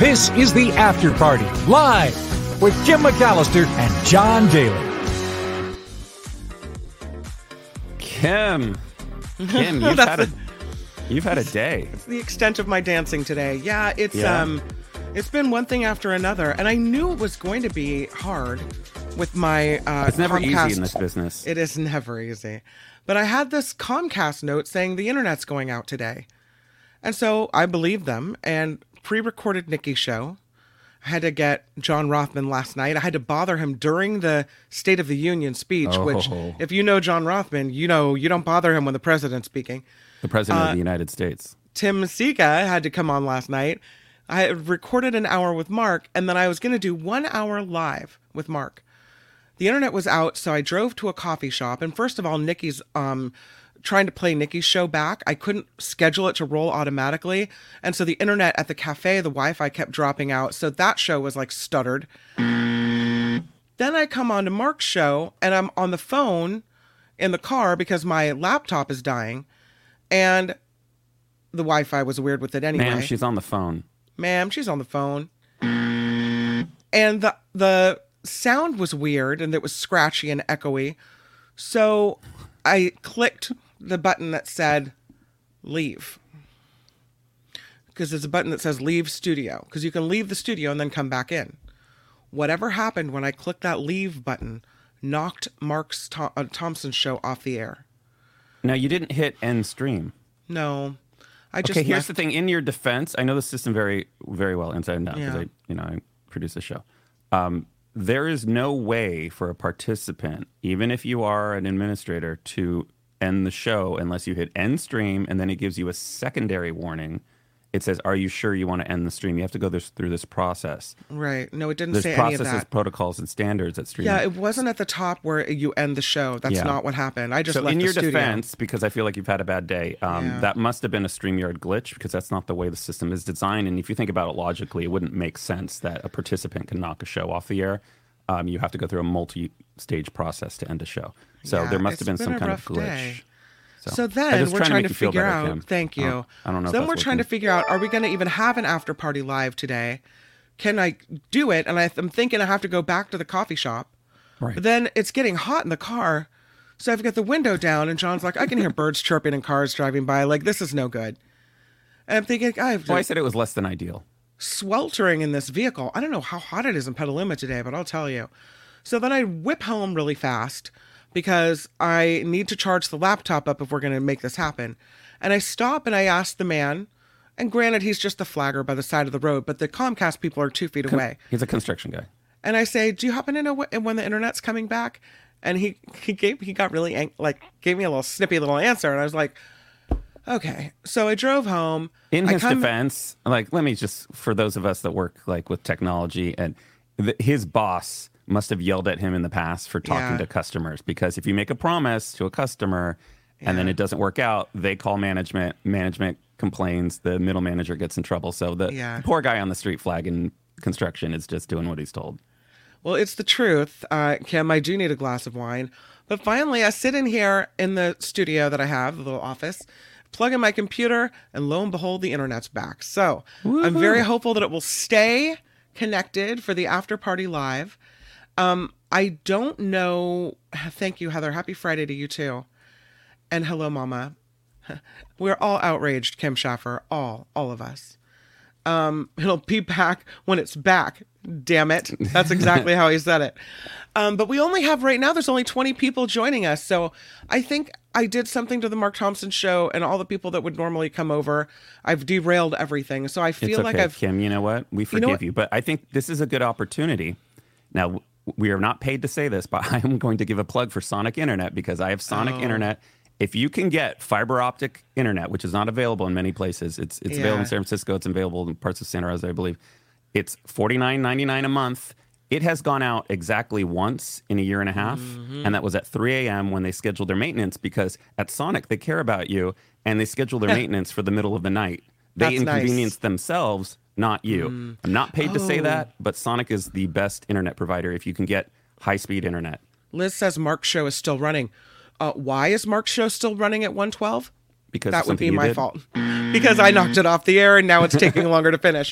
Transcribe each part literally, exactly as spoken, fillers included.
This is The After Party, live with Kim McAllister and John Daly. Kim, Kim, you've had a you've had a day. It's the extent of my dancing today. Yeah, it's Yeah. um, it's been one thing after another, and I knew it was going to be hard with my uh, It's never Comcast. easy in this business. It is never easy, but I had this Comcast note saying the internet's going out today, and so I believed them and pre-recorded Nikki's show. I had to get John Rothman last night. I had to bother him during the State of the Union speech, Oh. which, if you know John Rothman, you know you don't bother him when the president's speaking. The president uh, of the United States. Tim Sika had to come on last night. I had recorded an hour with Mark, and then I was going to do one hour live with Mark. The internet was out, so I drove to a coffee shop. And first of all, Nikki's um, trying to play Nikki's show back. I couldn't schedule it to roll automatically. And so the internet at the cafe, the Wi-Fi kept dropping out. So that show was like stuttered. Then I come on to Mark's show, and I'm on the phone in the car because my laptop is dying. And the Wi-Fi was weird with it anyway. Ma'am, she's on the phone. Ma'am, she's on the phone. And the the sound was weird, and it was scratchy and echoey. So I clicked the button that said leave. Because there's a button that says leave studio. Because you can leave the studio and then come back in. Whatever happened when I clicked that leave button knocked Mark's Th- uh, Thompson's show off the air. Now, you didn't hit end stream. No. I just Okay, here's left- the thing. In your defense, I know the system very, very well inside and out because Yeah. I, you know, I produce a show. Um, there is no way for a participant, even if you are an administrator, to end the show unless you hit end stream, and then it gives you a secondary warning. It says, "Are you sure you want to end the stream?" You have to go this, through this process. Right. No, it didn't There's say any of processes, that. protocols, and standards at stream. Yeah, it wasn't at the top where you end the show. That's Yeah. not what happened. I just So left in the your studio. defense, because I feel like you've had a bad day, um, Yeah. that must have been a StreamYard glitch because that's not the way the system is designed. And if you think about it logically, it wouldn't make sense that a participant can knock a show off the air. Um, you have to go through a multi-stage process to end a show. So Yeah, there must it's have been, been some a kind of rough glitch. day. So, So I then just we're trying to trying make to you feel figure better, out. Kim. Thank you. I don't, I don't know. So then if we're that's trying to working. figure out: are we going to even have an after party live today? Can I do it? And I, I'm thinking I have to go back to the coffee shop. Right. But then it's getting hot in the car, so I've got the window down, and John's like, "I can hear birds chirping and cars driving by. Like this is no good." And I'm thinking, I have to Well, I said it was less than ideal. sweltering in this vehicle. I don't know how hot it is in Petaluma today, but I'll tell you. So then I whip home really fast because I need to charge the laptop up if we're going to make this happen. And I stop and I ask the man, and granted, he's just a flagger by the side of the road, but the Comcast people are two feet away. He's a construction guy. And I say, "Do you happen to know wh- when the internet's coming back?" And he he gave he got really ang- like gave me a little snippy little answer, and I was like, "Okay." So I drove home. In I his come- defense, like, let me just, for those of us that work like with technology, and th- his boss must have yelled at him in the past for talking Yeah. to customers, because if you make a promise to a customer and then Yeah. it doesn't work out, they call management, management complains, the middle manager gets in trouble. So the Yeah. poor guy on the street flagging construction is just doing what he's told. Well, it's the truth, uh, Kim. I do need a glass of wine. But finally, I sit in here in the studio that I have, the little office, plug in my computer, and lo and behold, the internet's back. So I'm very hopeful that it will stay connected for the after party live. Um, I don't know. Thank you, Heather. Happy Friday to you, too. And hello, Mama. We're all outraged, Kim Schaffer. All, all of us. Um, it'll be back when it's back. Damn it. That's exactly how he said it. Um, but we only have right now, there's only twenty people joining us. So I think I did something to the Mark Thompson show, and all the people that would normally come over, I've derailed everything. So I feel It's okay, like I've. Kim, you know what? We forgive what? you. But I think this is a good opportunity. Now, w- we are not paid to say this, but I am going to give a plug for Sonic Internet because I have Sonic Oh. Internet. If you can get fiber optic internet, which is not available in many places, it's it's available in Yeah. San Francisco, it's available in parts of Santa Rosa, I believe. It's forty-nine ninety-nine a month. It has gone out exactly once in a year and a half, Mm-hmm. and that was at three a.m. when they scheduled their maintenance, because at Sonic, they care about you, and they schedule their maintenance for the middle of the night. They That's nice. inconvenience themselves, not you. I'm not paid to say Oh. that, but Sonic is the best internet provider if you can get high-speed internet. Liz says Mark's show is still running. Uh, why is Mark's show still running at one twelve? Because That would something be you my did. fault. Because I knocked it off the air and now it's taking longer to finish.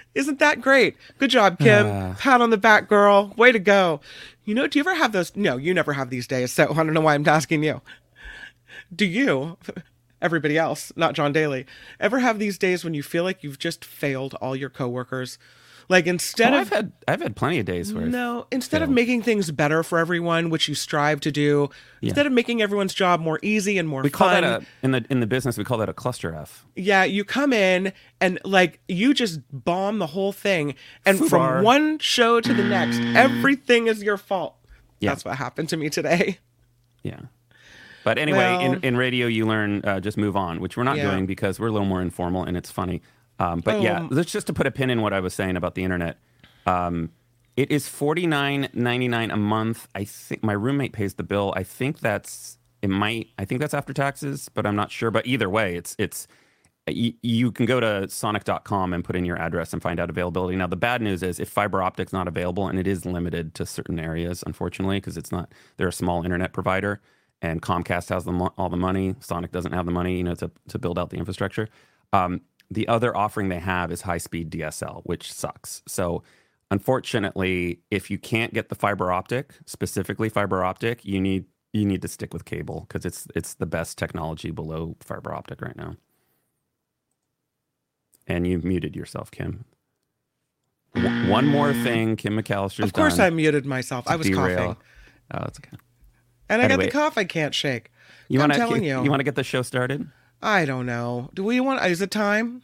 Isn't that great? Good job, Kim. Uh. Pat on the back, girl. Way to go. You know, do you ever have those? No, you never have these days, so I don't know why I'm asking you. Do you, everybody else, not John Daly, ever have these days when you feel like you've just failed all your coworkers? Like instead Oh, of I've had I've had plenty of days where no, instead of failed. making things better for everyone, which you strive to do, Yeah. instead of making everyone's job more easy and more we call fun, that a in the in the business we call that a cluster F. yeah, you come in and like you just bomb the whole thing, and Fubar. from one show to the next, everything is your fault. Yeah. That's what happened to me today. Yeah. But anyway, Well- in, in radio, you learn uh, just move on, which we're not Yeah. doing because we're a little more informal and it's funny. Um, but yeah, Oh. let's just to put a pin in what I was saying about the internet. Um, it is forty-nine ninety-nine a month. I think my roommate pays the bill. I think that's it. Might I think that's after taxes, but I'm not sure. But either way, it's it's you, you can go to sonic dot com and put in your address and find out availability. Now, the bad news is if fiber optic's not available, and it is limited to certain areas, unfortunately, because it's not, they're a small internet provider, and Comcast has the mo- all the money. Sonic doesn't have the money, you know, to to build out the infrastructure. Um, the other offering they have is high speed D S L, which sucks. So, unfortunately, if you can't get the fiber optic, specifically fiber optic, you need you need to stick with cable because it's it's the best technology below fiber optic right now. And you muted yourself, Kim. W- one more thing, Kim McAllister's Of course, done I muted myself. to I was derail- coughing, Oh, that's okay. and I got Anyway. the cough I can't shake. You I'm want to telling you. you want to get the show started? I don't know. Do we want? Is it time?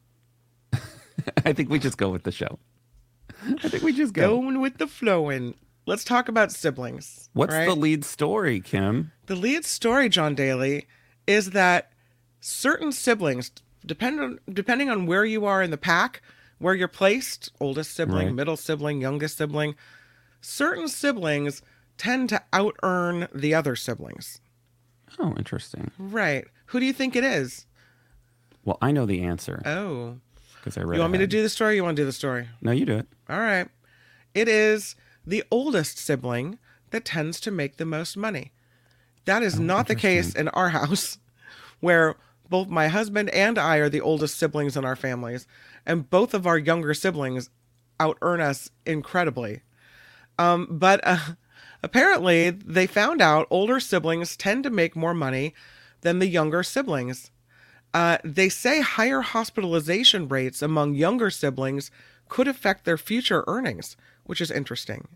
I think we just go with the show. I think we just go. Going with the flowing. Let's talk about siblings. What's right? the lead story, Kim? The lead story, John Daly, is that certain siblings, depend on, depending on where you are in the pack, where you're placed, oldest sibling, Right. middle sibling, youngest sibling, certain siblings tend to out-earn the other siblings. Oh, interesting. Right. Who do you think it is? Well, I know the answer Oh. because I read. You want me to ahead. do the story or you want to do the story? No, you do it. All right. It is the oldest sibling that tends to make the most money. That is not the case in our house, where both my husband and I are the oldest siblings in our families, and both of our younger siblings out-earn us incredibly. Um, but uh, apparently, they found out older siblings tend to make more money than the younger siblings. Uh, they say higher hospitalization rates among younger siblings could affect their future earnings, which is interesting.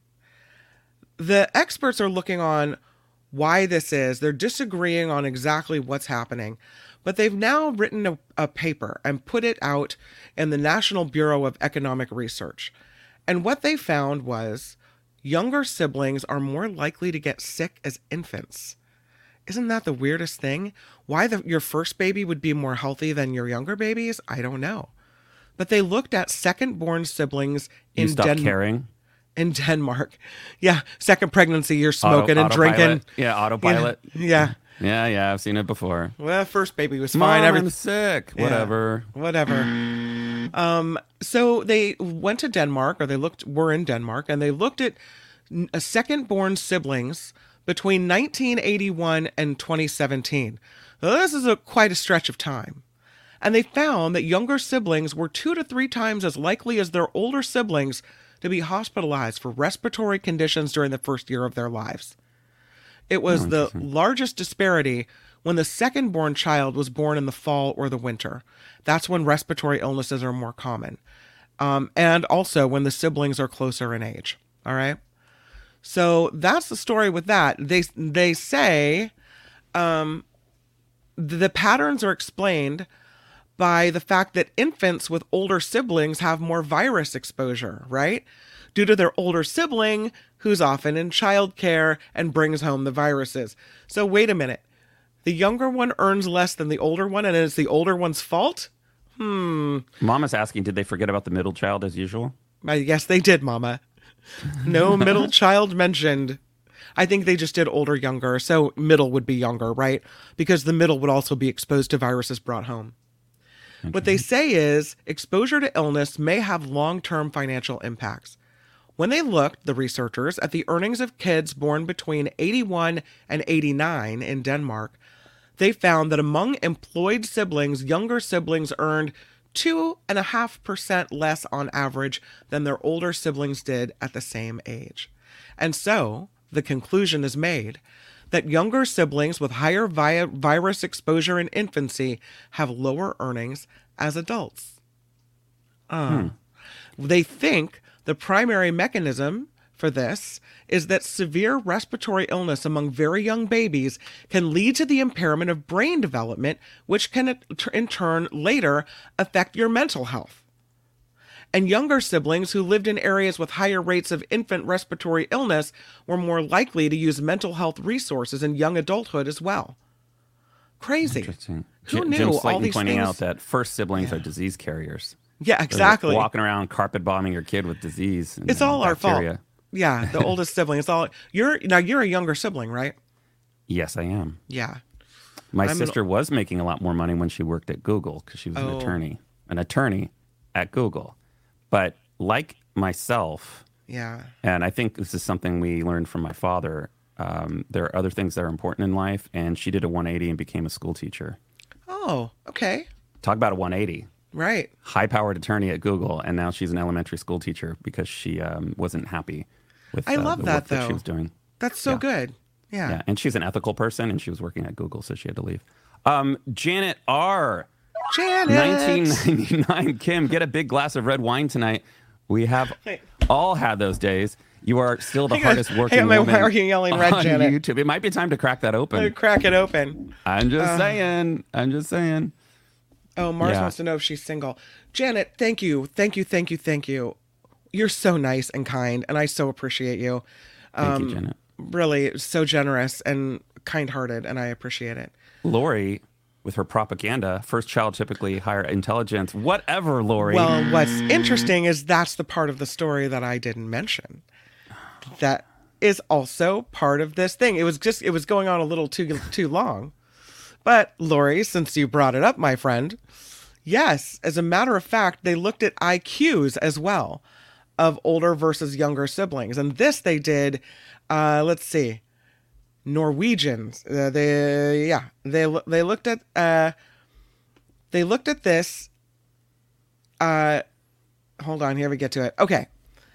The experts are looking on why this is. They're disagreeing on exactly what's happening, but they've now written a, a paper and put it out in the National Bureau of Economic Research. And what they found was younger siblings are more likely to get sick as infants. Isn't that the weirdest thing? Why the, your first baby would be more healthy than your younger babies? I don't know. But they looked at second-born siblings You in stop Denmark. caring. In Denmark. Yeah, second pregnancy, you're smoking Auto- and drinking. autopilot. Yeah, autopilot. Yeah. Yeah, yeah, I've seen it before. Well, first baby was Mom, fine. I'm Everything. sick. Yeah. Whatever. Whatever. Um, so they went to Denmark, or they looked, were in Denmark, and they looked at n- a second-born siblings between nineteen eighty-one and twenty seventeen. Now, this is a quite a stretch of time. And they found that younger siblings were two to three times as likely as their older siblings to be hospitalized for respiratory conditions during the first year of their lives. It was the largest disparity when the second-born child was born in the fall or the winter. That's when respiratory illnesses are more common. Um, and also when the siblings are closer in age. All right? So that's the story with that. They they say um, the patterns are explained by the fact that infants with older siblings have more virus exposure, right? Due to their older sibling who's often in childcare and brings home the viruses. So wait a minute. The younger one earns less than the older one, and it's the older one's fault? Hmm. Mama's asking, did they forget about the middle child as usual? I guess they did, Mama. No middle child mentioned. I think they just did older, younger. So middle would be younger, right? Because the middle would also be exposed to viruses brought home. What they say is exposure to illness may have long-term financial impacts. When they looked, the researchers, at the earnings of kids born between eighty-one and eighty-nine in Denmark, they found that among employed siblings, younger siblings earned two and a half percent less on average than their older siblings did at the same age. And so the conclusion is made that younger siblings with higher vi- virus exposure in infancy have lower earnings as adults. Uh, hmm. They think the primary mechanism for this is that severe respiratory illness among very young babies can lead to the impairment of brain development, which can in turn later affect your mental health. And younger siblings who lived in areas with higher rates of infant respiratory illness were more likely to use mental health resources in young adulthood as well. Crazy. Interesting. Who Jim, knew Jim all Slayton these pointing things? out that first siblings Yeah. are disease carriers. Yeah, They're exactly. walking around carpet bombing your kid with disease. And, It's all uh, our fault. bacteria. Yeah, the oldest sibling. It's all you're now. You're a younger sibling, right? Yes, I am. Yeah. My I'm an- sister was making a lot more money when she worked at Google because she was Oh. an attorney, an attorney at Google. But like myself, Yeah. and I think this is something we learned from my father, um, there are other things that are important in life, and she did a one eighty and became a school teacher. Oh, okay. Talk about a one eighty. Right. High-powered attorney at Google, and now she's an elementary school teacher because she um, wasn't happy with I uh, love the that, work that though. she was doing. That's so Yeah. good. Yeah. Yeah, and she's an ethical person, and she was working at Google, so she had to leave. Um, Janet R. Janet. nineteen ninety-nine. Kim, get a big glass of red wine tonight. We have Hey. all had those days. You are still the Hang on. hardest working Hang on, woman why are you yelling red, on Janet? YouTube. It might be time to crack that Let me open. crack it open. I'm just Uh. saying. I'm just saying. Oh, Mars Yeah. wants to know if she's single. Janet, thank you. Thank you. Thank you. Thank you. You're so nice and kind, and I so appreciate you. Thank Um, you, Janet. Really, so generous and kind-hearted, and I appreciate it. Lori, with her propaganda, first child typically higher intelligence. Whatever, Lori. Well, what's interesting is that's the part of the story that I didn't mention. That is also part of this thing. It was just, it was going on a little too too long. But Lori, since you brought it up, my friend, yes, as a matter of fact, they looked at I Qs as well of older versus younger siblings. And this they did, uh, let's see, Norwegians. Uh, they, yeah, they, they looked at, uh, they looked at this, uh, hold on, here we get to it. Okay.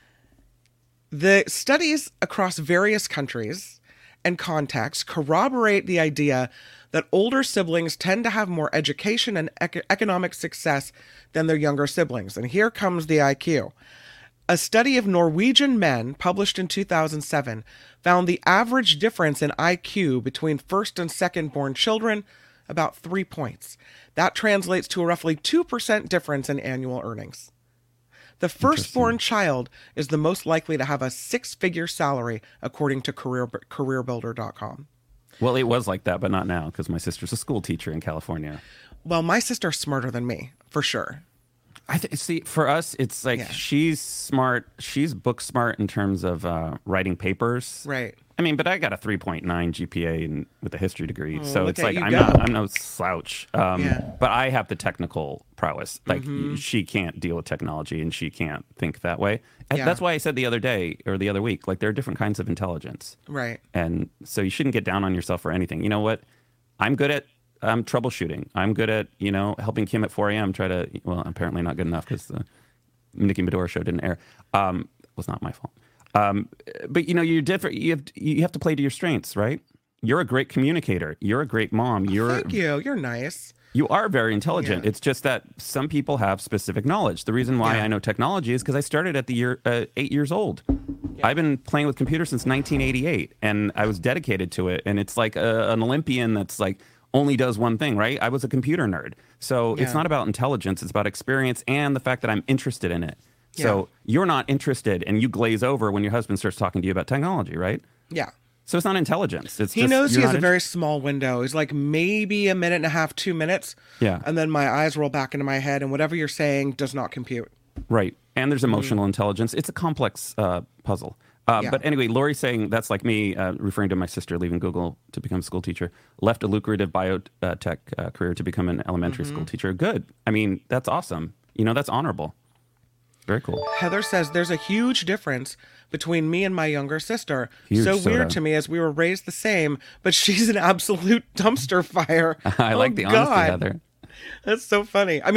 The studies across various countries and contexts corroborate the idea that older siblings tend to have more education and ec- economic success than their younger siblings. And here comes the I Q. A study of Norwegian men published in two thousand seven found the average difference in I Q between first and second born children about three points. That translates to a roughly two percent difference in annual earnings. The firstborn child is the most likely to have a six-figure salary, according to career, career builder dot com. Well, it was like that, but not now because my sister's a school teacher in California. Well, my sister's smarter than me, for sure. I th- see. For us, it's like Yeah. she's smart. She's book smart in terms of uh, writing papers. Right. I mean, but I got a three point nine G P A in, with a history degree, so look it's at like you I'm go. not. I'm no slouch. Um, Yeah. Mm-hmm. But I have the technical prowess. Like she can't deal with technology, and she can't think that way. And Yeah. that's why I said the other day or the other week, like there are different kinds of intelligence. Right. And so you shouldn't get down on yourself for anything. You know what? I'm good at um, troubleshooting. I'm good at, you know, helping Kim at four a.m. try to, well, apparently not good enough because the Nikki Medora show didn't air. Um, it was not my fault. Um, but, you know, you're different. You have, you have to play to your strengths, right? You're a great communicator. You're a great mom. You're Thank you. You're nice. you are very intelligent. Yeah. It's just that some people have specific knowledge. The reason why Yeah. I know technology is because I started at the year uh, eight years old. I've been playing with computers since nineteen eighty-eight, and I was dedicated to it. And it's like a, an Olympian that's like only does one thing, right? I was a computer nerd. So it's Yeah. not about intelligence. It's about experience and the fact that I'm interested in it. So you're not interested, and you glaze over when your husband starts talking to you about technology, right? Yeah. So it's not intelligence. It's He just, knows he you're has a not very small window. He's like maybe a minute and a half, two minutes. Yeah. And then my eyes roll back into my head, and whatever you're saying does not compute. Right. And there's emotional intelligence. It's a complex uh, puzzle. Uh, Yeah. But anyway, Lori's saying that's like me, uh, referring to my sister leaving Google to become a school teacher, left a lucrative biotech uh, career to become an elementary school teacher. Good. I mean, that's awesome. You know, that's honorable. Very cool. Heather says there's a huge difference between me and my younger sister. Huge so soda. weird to me as we were raised the same, but she's an absolute dumpster fire. I Oh, like the honesty, God. Heather. That's so funny. I mean,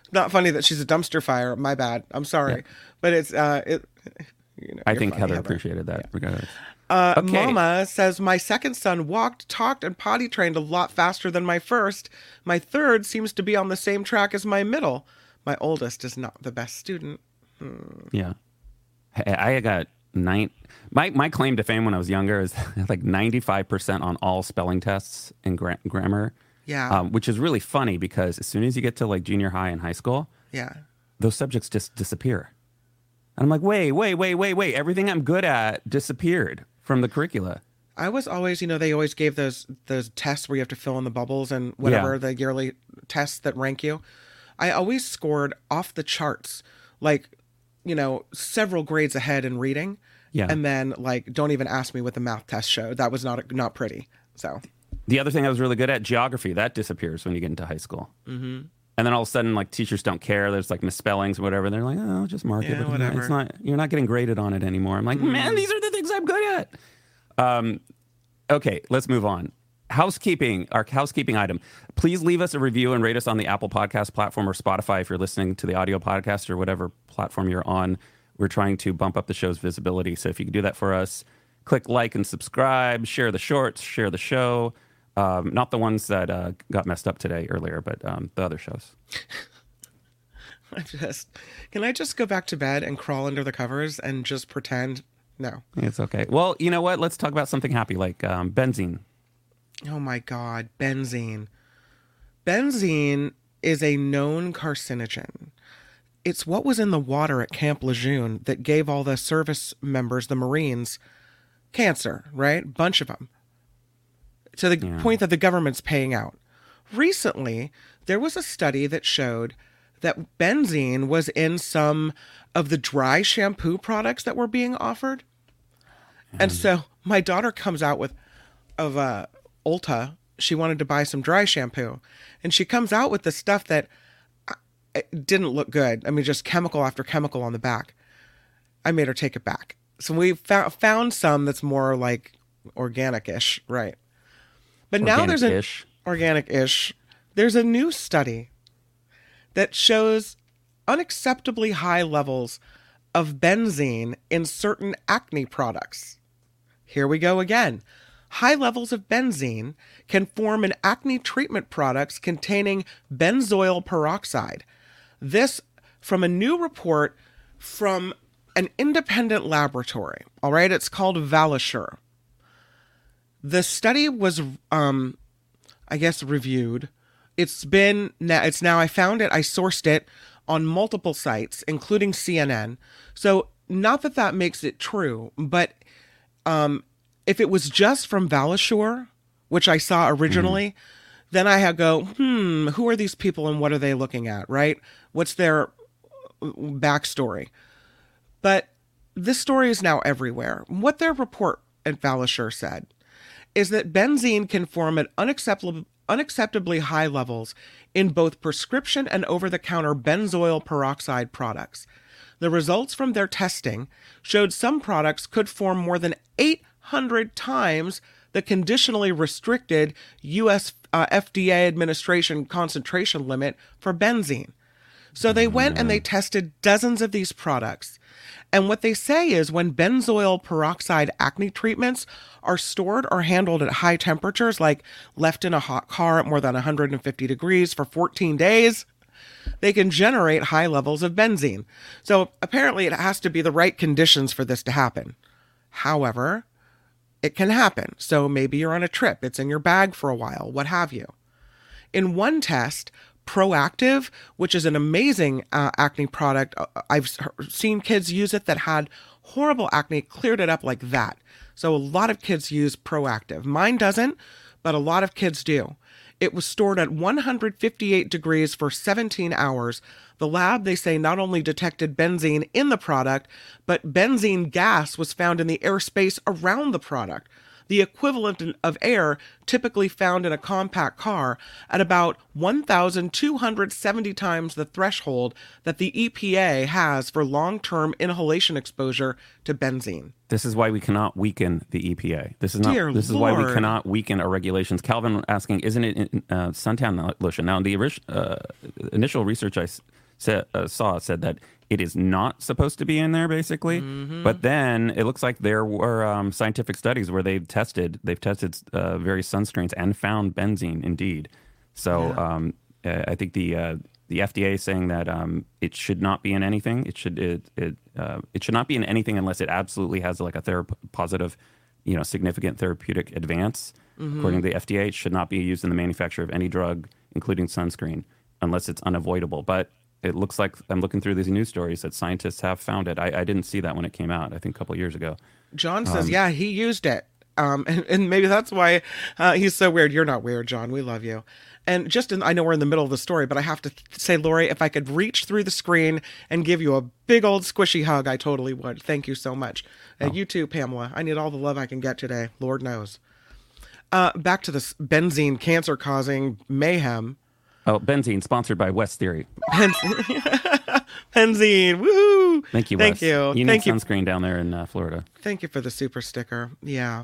Not funny that she's a dumpster fire. My bad. I'm sorry, Yeah. but it's uh, it. You know, I you're think funny, Heather, Heather appreciated that. Regardless. Uh, Okay. Mama says, my second son walked, talked, and potty trained a lot faster than my first. My third seems to be on the same track as my middle. My oldest is not the best student. Yeah. I I got nine. My, my claim to fame when I was younger is like ninety-five percent on all spelling tests and gra- grammar. Yeah. Um, which is really funny because as soon as you get to like junior high and high school, Yeah. those subjects just disappear. And I'm like, wait, wait, wait, wait, wait. Everything I'm good at disappeared from the curricula. I was always, you know, they always gave those those tests where you have to fill in the bubbles and whatever, Yeah. the yearly tests that rank you. I always scored off the charts, like, you know, several grades ahead in reading. Yeah. And then, like, don't even ask me what the math test showed. That was not not pretty. So, The other thing I was really good at, geography, that disappears when you get into high school. Mm-hmm. And then all of a sudden, like, teachers don't care. There's like misspellings or whatever. They're like, oh, just mark it. Yeah, But whatever. It's not. You're not getting graded on it anymore. I'm like, man, these are the things I'm good at. Um, okay, let's move on. Housekeeping, our housekeeping item. Please leave us a review and rate us on the Apple Podcast platform or Spotify if you're listening to the audio podcast or whatever platform you're on. We're trying to bump up the show's visibility. So if you can do that for us, click like and subscribe, share the shorts, share the show. Um, not the ones that uh, got messed up today earlier, but um, the other shows. I just, can I just go back to bed and crawl under the covers and just pretend? No. It's okay. Well, you know what? Let's talk about something happy like um, benzene. Oh my God, benzene. Benzene is a known carcinogen. It's what was in the water at Camp Lejeune that gave all the service members, the Marines, cancer, right? Bunch of them. To the Yeah. point that the government's paying out. Recently, there was a study that showed that benzene was in some of the dry shampoo products that were being offered. And so my daughter comes out with, of uh, Ulta, she wanted to buy some dry shampoo. And she comes out with the stuff that uh, it didn't look good. I mean, just chemical after chemical on the back. I made her take it back. So we found, found some that's more like organic-ish, right? But now there's an Organic-ish. organic-ish. There's a new study that shows unacceptably high levels of benzene in certain acne products. Here we go again. High levels of benzene can form in acne treatment products containing benzoyl peroxide. This from a new report from an independent laboratory. All right, it's called Valisure. The study was, um, I guess, reviewed. It's been now. It's now. I found it. I sourced it on multiple sites, including C N N. So, not that that makes it true, but um, if it was just from Valisure, which I saw originally, then I had go, hmm, who are these people and what are they looking at? Right? What's their backstory? But this story is now everywhere. What their report at Valisure said is that benzene can form at unacceptable, unacceptably high levels in both prescription and over-the-counter benzoyl peroxide products. The results from their testing showed some products could form more than eight hundred times the conditionally restricted U S uh, F D A administration concentration limit for benzene. So they went and they tested dozens of these products. And what they say is when benzoyl peroxide acne treatments are stored or handled at high temperatures, like left in a hot car at more than one hundred fifty degrees for fourteen days, they can generate high levels of benzene. So apparently it has to be the right conditions for this to happen. However, it can happen. So maybe you're on a trip, it's in your bag for a while, what have you. In one test, Proactive, which is an amazing uh, acne product. I've seen kids use it that had horrible acne, cleared it up like that. So a lot of kids use Proactive. Mine doesn't, but a lot of kids do. It was stored at one hundred fifty-eight degrees for seventeen hours. The lab, they say, not only detected benzene in the product, but benzene gas was found in the airspace around the product. The equivalent of air typically found in a compact car at about one thousand two hundred seventy times the threshold that the E P A has for long-term inhalation exposure to benzene. This is why we cannot weaken the E P A. This is not. Dear this is why we Lord. cannot weaken our regulations. Calvin asking, isn't it uh, suntan lotion? Now, the uh, initial research I s- sa- uh, saw said that it is not supposed to be in there, basically. Mm-hmm. But then it looks like there were um, scientific studies where they've tested they've tested uh, various sunscreens and found benzene indeed. So Yeah. um, uh, I think the uh, the F D A is saying that um, it should not be in anything. It should it it uh, it should not be in anything unless it absolutely has like a therap- positive, you know, significant therapeutic advance. Mm-hmm. According to the F D A, it should not be used in the manufacture of any drug, including sunscreen, unless it's unavoidable. But it looks like I'm looking through these news stories that scientists have found it. I, I didn't see that when it came out. I think a couple of years ago. John says, Um, yeah, he used it. Um, and, and maybe that's why uh, he's so weird. You're not weird, John. We love you. And just in, I know we're in the middle of the story, but I have to th- say, Lori, if I could reach through the screen and give you a big old squishy hug, I totally would. Thank you so much. And Oh. you too, Pamela. I need all the love I can get today. Lord knows. Uh, back to this benzene cancer-causing mayhem. Oh, benzene, sponsored by West Theory. Benzene, benzene, woohoo! Thank you, Thank Wes. you. You Thank need you. sunscreen down there in uh, Florida. Thank you for the super sticker. Yeah.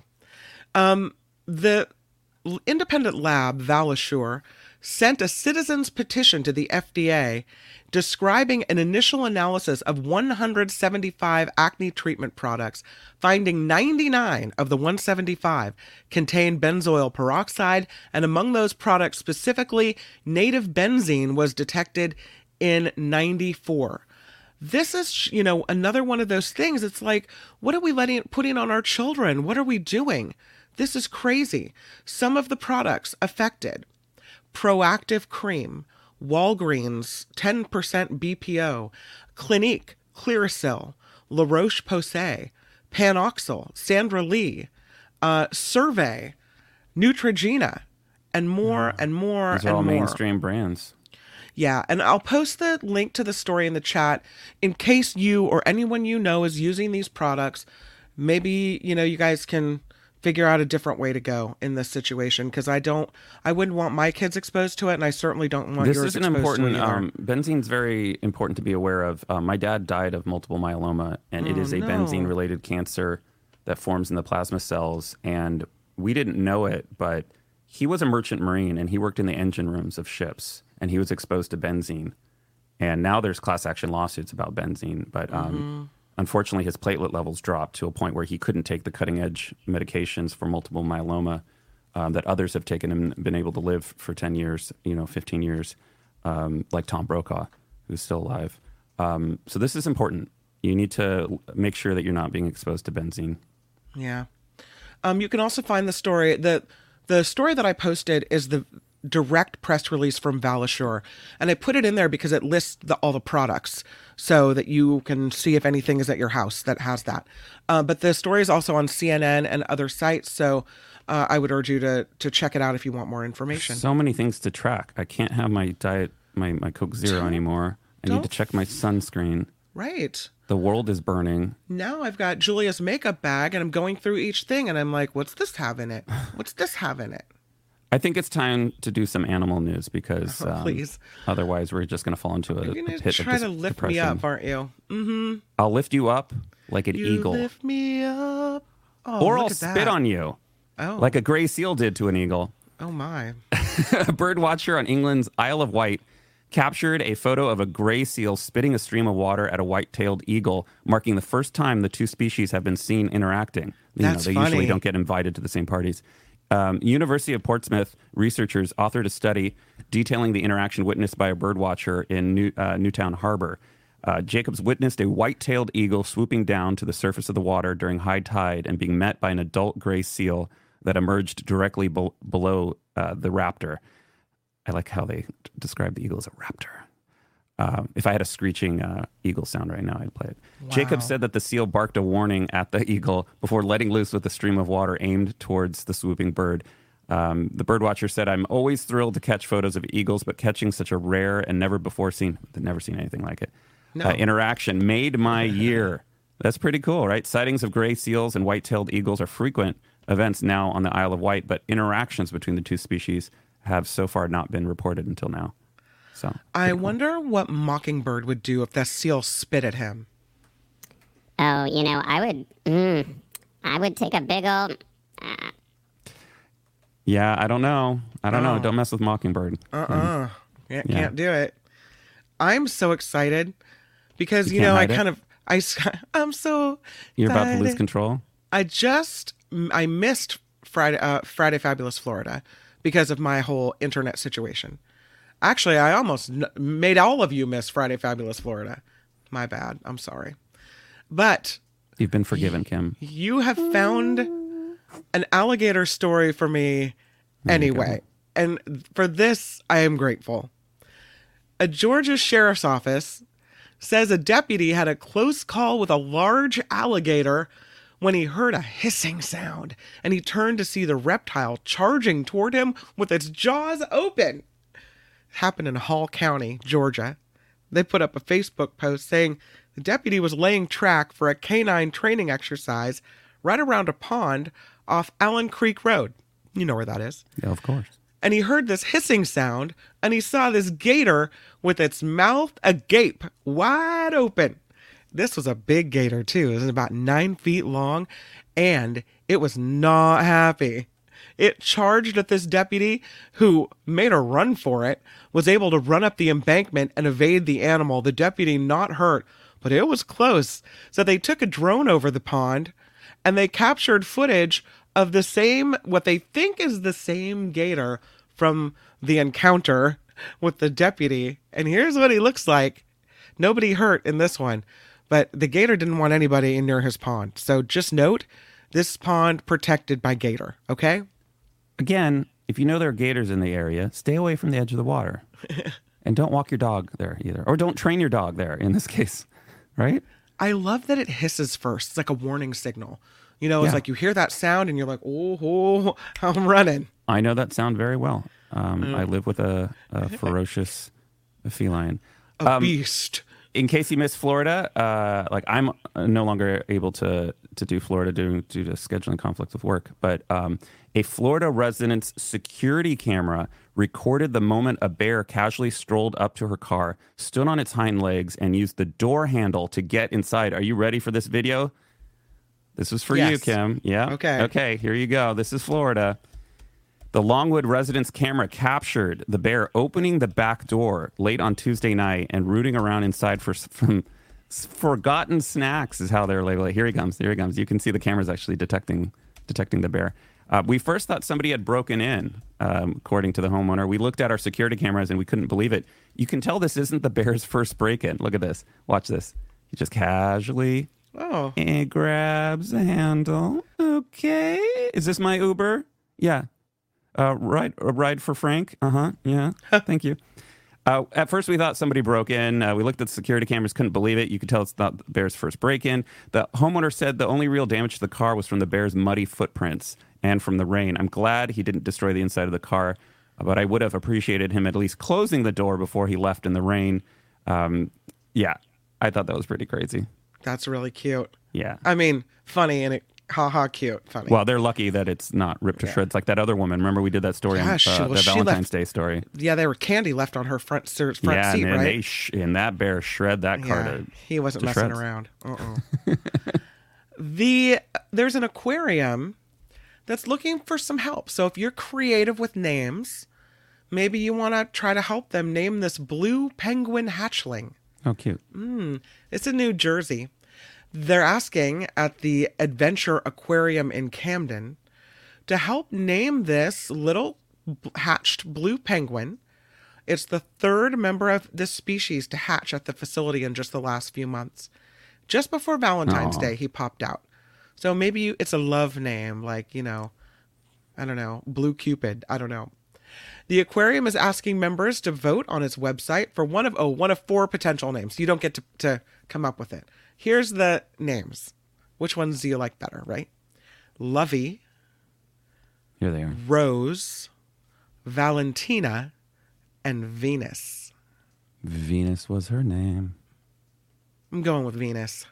Um, the l- independent lab, Valisure, sent a citizen's petition to the F D A describing an initial analysis of one hundred seventy-five acne treatment products, finding ninety-nine of the one hundred seventy-five contained benzoyl peroxide, and among those products specifically, native benzene was detected in ninety-four. This is, you know, another one of those things. It's like, what are we letting putting on our children? What are we doing? This is crazy. Some of the products affected: Proactive Cream, Walgreens, ten percent B P O, Clinique, Clearasil, La Roche-Posay, Panoxyl, Sandra Lee, uh, Survey, Neutrogena, and more and more These and are all more. mainstream brands. Yeah, and I'll post the link to the story in the chat in case you or anyone you know is using these products. Maybe, you know, you guys can figure out a different way to go in this situation, because I don't, I wouldn't want my kids exposed to it, and I certainly don't want This yours is an exposed important. to it either. Um, benzene's very important to be aware of. Uh, my dad died of multiple myeloma, and it Oh, is a no. benzene-related cancer that forms in the plasma cells. And we didn't know it, but he was a merchant marine, and he worked in the engine rooms of ships, and he was exposed to benzene. And now there's class action lawsuits about benzene, but um, Mm-hmm. unfortunately, his platelet levels dropped to a point where he couldn't take the cutting edge medications for multiple myeloma um, that others have taken and been able to live for ten years, you know, fifteen years, um, like Tom Brokaw, who's still alive. Um, so this is important. You need to make sure that you're not being exposed to benzene. Yeah. Um, you can also find the story. The, the story that I posted is the direct press release from Valisure. And I put it in there because it lists the, all the products so that you can see if anything is at your house that has that. Uh, but the story is also on C N N and other sites. So uh, I would urge you to, to check it out if you want more information. So many things to track. I can't have my diet, my, my Coke Zero Don't- anymore. I need to don't- check my sunscreen. Right. The world is burning. Now I've got Julia's makeup bag and I'm going through each thing and I'm like, what's this have in it? What's this have in it? I think it's time to do some animal news because Oh, um, please. otherwise we're just going to fall into a, You're a going pit to of try dis- to lift depression. me up, aren't you? Mm-hmm. I'll lift you up like an You eagle, lift me up. Oh, or look I'll at spit that. on you Oh, like a gray seal did to an eagle. oh my. A bird watcher on England's Isle of Wight captured a photo of a gray seal spitting a stream of water at a white-tailed eagle, marking the first time the two species have been seen interacting. You That's know, they funny. usually don't get invited to the same parties. Um, University of Portsmouth researchers authored a study detailing the interaction witnessed by a bird watcher in New, uh, Newtown Harbor. Uh, Jacobs witnessed a white-tailed eagle swooping down to the surface of the water during high tide and being met by an adult gray seal that emerged directly be- below uh, the raptor. I like how they t- describe the eagle as a raptor. Um, if I had a screeching uh, eagle sound right now, I'd play it. Wow. Jacobs said that the seal barked a warning at the eagle before letting loose with a stream of water aimed towards the swooping bird. Um, the birdwatcher said, "I'm always thrilled to catch photos of eagles, but catching such a rare and never before seen, never seen anything like it, No. uh, interaction made my year." That's pretty cool, right? Sightings of gray seals and white-tailed eagles are frequent events now on the Isle of Wight, but interactions between the two species have so far not been reported until now. So I wonder what Mockingbird would do if that seal spit at him. Oh, you know, I would, mm, I would take a big old. Uh, yeah, I don't know. I don't Oh. know. Don't mess with Mockingbird. Uh-uh. Can't, Yeah. can't do it. I'm so excited because, You you, can't know, I hide it? kind of, I, I'm so You're about to lose excited. control. I just, I missed Friday, uh, Friday Fabulous Florida because of my whole internet situation. Actually, I almost n- made all of you miss Friday Fabulous Florida. My bad. I'm sorry. But You've been forgiven, Kim. you have found an alligator story for me anyway. And for this, I am grateful. A Georgia sheriff's office says a deputy had a close call with a large alligator when he heard a hissing sound and he turned to see the reptile charging toward him with its jaws open. It happened in Hall County, Georgia. They put up a Facebook post saying the deputy was laying track for a canine training exercise right around a pond off Allen Creek Road. You know where that is. Yeah, of course. And he heard this hissing sound, and he saw this gator with its mouth agape, wide open. This was a big gator, too. It was about nine feet long, and it was not happy. It charged at this deputy, who made a run for it, was able to run up the embankment and evade the animal. The deputy not hurt, but it was close. So they took a drone over the pond, and they captured footage of the same, what they think is the same gator from the encounter with the deputy. And here's what he looks like. Nobody hurt in this one, but the gator didn't want anybody near his pond. So just note, this pond protected by gator, okay? Again, if you know there are gators in the area, stay away from the edge of the water. And don't walk your dog there either. Or don't train your dog there in this case, right? I love that it hisses first. It's like a warning signal. You know, it's Yeah. like you hear that sound and you're like, oh, oh I'm running. I know that sound very well. Um, I live with a, a ferocious feline. A Um, beast. In case you missed Florida, uh, like I'm no longer able to to do Florida due, due to scheduling conflicts with work, but um, a Florida resident's security camera recorded the moment a bear casually strolled up to her car, stood on its hind legs, and used the door handle to get inside. Are you ready for this video? This was for you, Yes. Kim. Yeah. Okay. Okay, here you go. This is Florida. The Longwood residence camera captured the bear opening the back door late on Tuesday night and rooting around inside for from forgotten snacks is how they're labeled. Here he comes. Here he comes. You can see the camera's actually detecting detecting the bear. Uh, we first thought somebody had broken in, um, according to the homeowner. We looked at our security cameras and we couldn't believe it. You can tell this isn't the bear's first break-in. Look at this. Watch this. He just casually Oh, and grabs the handle. Okay. Is this my Uber? Yeah. Uh, ride, a ride for Frank? Uh-huh. Yeah. Thank you. Uh, at first, we thought somebody broke in. Uh, we looked at the security cameras, couldn't believe it. You could tell it's not the bear's first break-in. The homeowner said the only real damage to the car was from the bear's muddy footprints and from the rain. I'm glad he didn't destroy the inside of the car, but I would have appreciated him at least closing the door before he left in the rain. Um, yeah, I thought that was pretty crazy. that's really cute. Yeah. I mean, funny and it, ha ha, cute, funny. Well, they're lucky that it's not ripped to shreds like that other woman. Remember, we did that story Gosh, on uh, well, the she Valentine's left- Day story. yeah, there were candy left on her front ser- front yeah, seat, and, right? they sh- and that bear shred that car Yeah, to he wasn't to messing shreds. around. Uh-uh. the there's an aquarium that's looking for some help. So if you're creative with names, maybe you want to try to help them name this blue penguin hatchling. Oh, cute. It's in New Jersey. They're asking at the Adventure Aquarium in Camden to help name this little b- hatched blue penguin. It's the third member of this species to hatch at the facility in just the last few months. Just before Valentine's Aw. Day, he popped out. So maybe you, it's a love name, like, you know, I don't know, Blue Cupid. I don't know. The aquarium is asking members to vote on its website for one of oh one of four potential names. You don't get to, to come up with it. Here's the names. Which ones do you like better, right? Lovey, Here they are. Rose, Valentina, and Venus. Venus was her name. I'm going with Venus.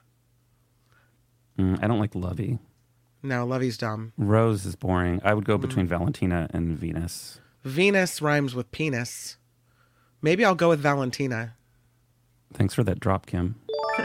Mm, I don't like Lovey. No, Lovey's dumb. Rose is boring. I would go Mm. between Valentina and Venus. Venus rhymes with penis. Maybe I'll go with Valentina. Thanks for that drop, Kim.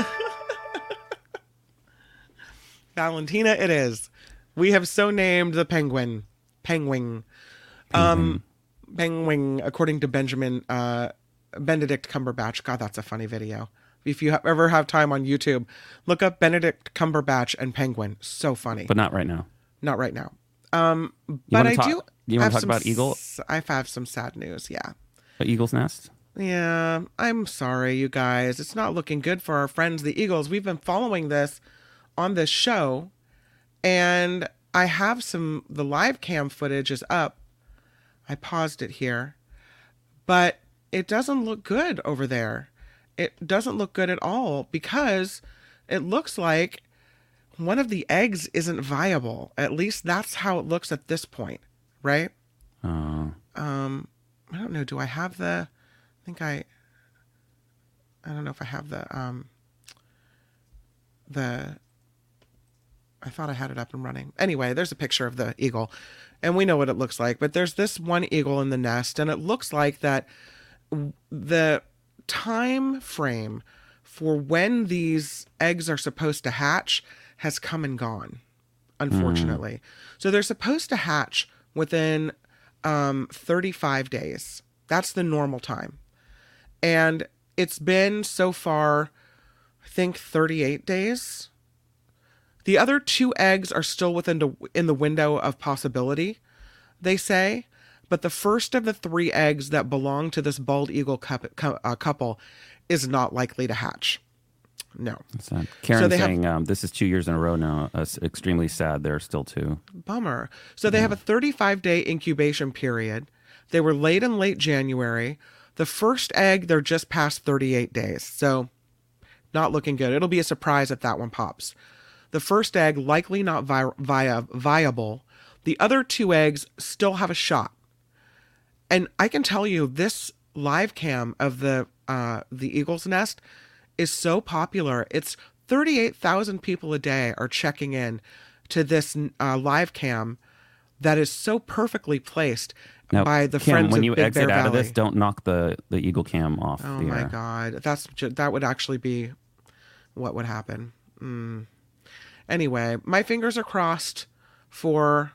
Valentina it is. We have so named the penguin. Penguin. Um, penguin, according to Benjamin uh, Benedict Cumberbatch. God, that's a funny video. If you ha- ever have time on YouTube, look up Benedict Cumberbatch and penguin. So funny. But not right now. Not right now. Um, You but wanna I talk- do. you wanna have talk some about Eagle? s- I have some sad news. Yeah. The Eagle's Nest? Yeah, I'm sorry, you guys. It's not looking good for our friends, the Eagles. We've been following this on this show, and I have some, the live cam footage is up. I paused it here, but it doesn't look good over there. It doesn't look good at all because it looks like one of the eggs isn't viable. At least that's how it looks at this point, right? Oh. Um, I don't know. Do I have the? I think I. I don't know if I have the. Um. The. I thought I had it up and running. Anyway, there's a picture of the eagle, and we know what it looks like. But there's this one eagle in the nest, and it looks like that the time frame for when these eggs are supposed to hatch has come and gone, unfortunately. Mm. So they're supposed to hatch within um, thirty-five days. That's the normal time. And it's been so far, I think, thirty-eight days. The other two eggs are still within the, in the window of possibility, they say. But the first of the three eggs that belong to this bald eagle couple, uh, couple is not likely to hatch. No. Sad. Karen so saying have, um, this is two years in a row now. Uh, extremely sad. There are still two. Bummer. So they yeah. have a thirty-five day incubation period. They were laid in late January. The first egg, they're just past thirty-eight days. So not looking good. It'll be a surprise if that one pops. The first egg, likely not vi- vi- viable. The other two eggs still have a shot. And I can tell you, this live cam of the uh, the Eagle's Nest is so popular. It's thirty-eight thousand people a day are checking in to this uh, live cam that is so perfectly placed now, by the Kim, friends when of you Big exit Bear out Valley. of this, don't knock the, the Eagle cam off. Oh the my air. God, that's ju- that would actually be what would happen. Mm. Anyway, my fingers are crossed for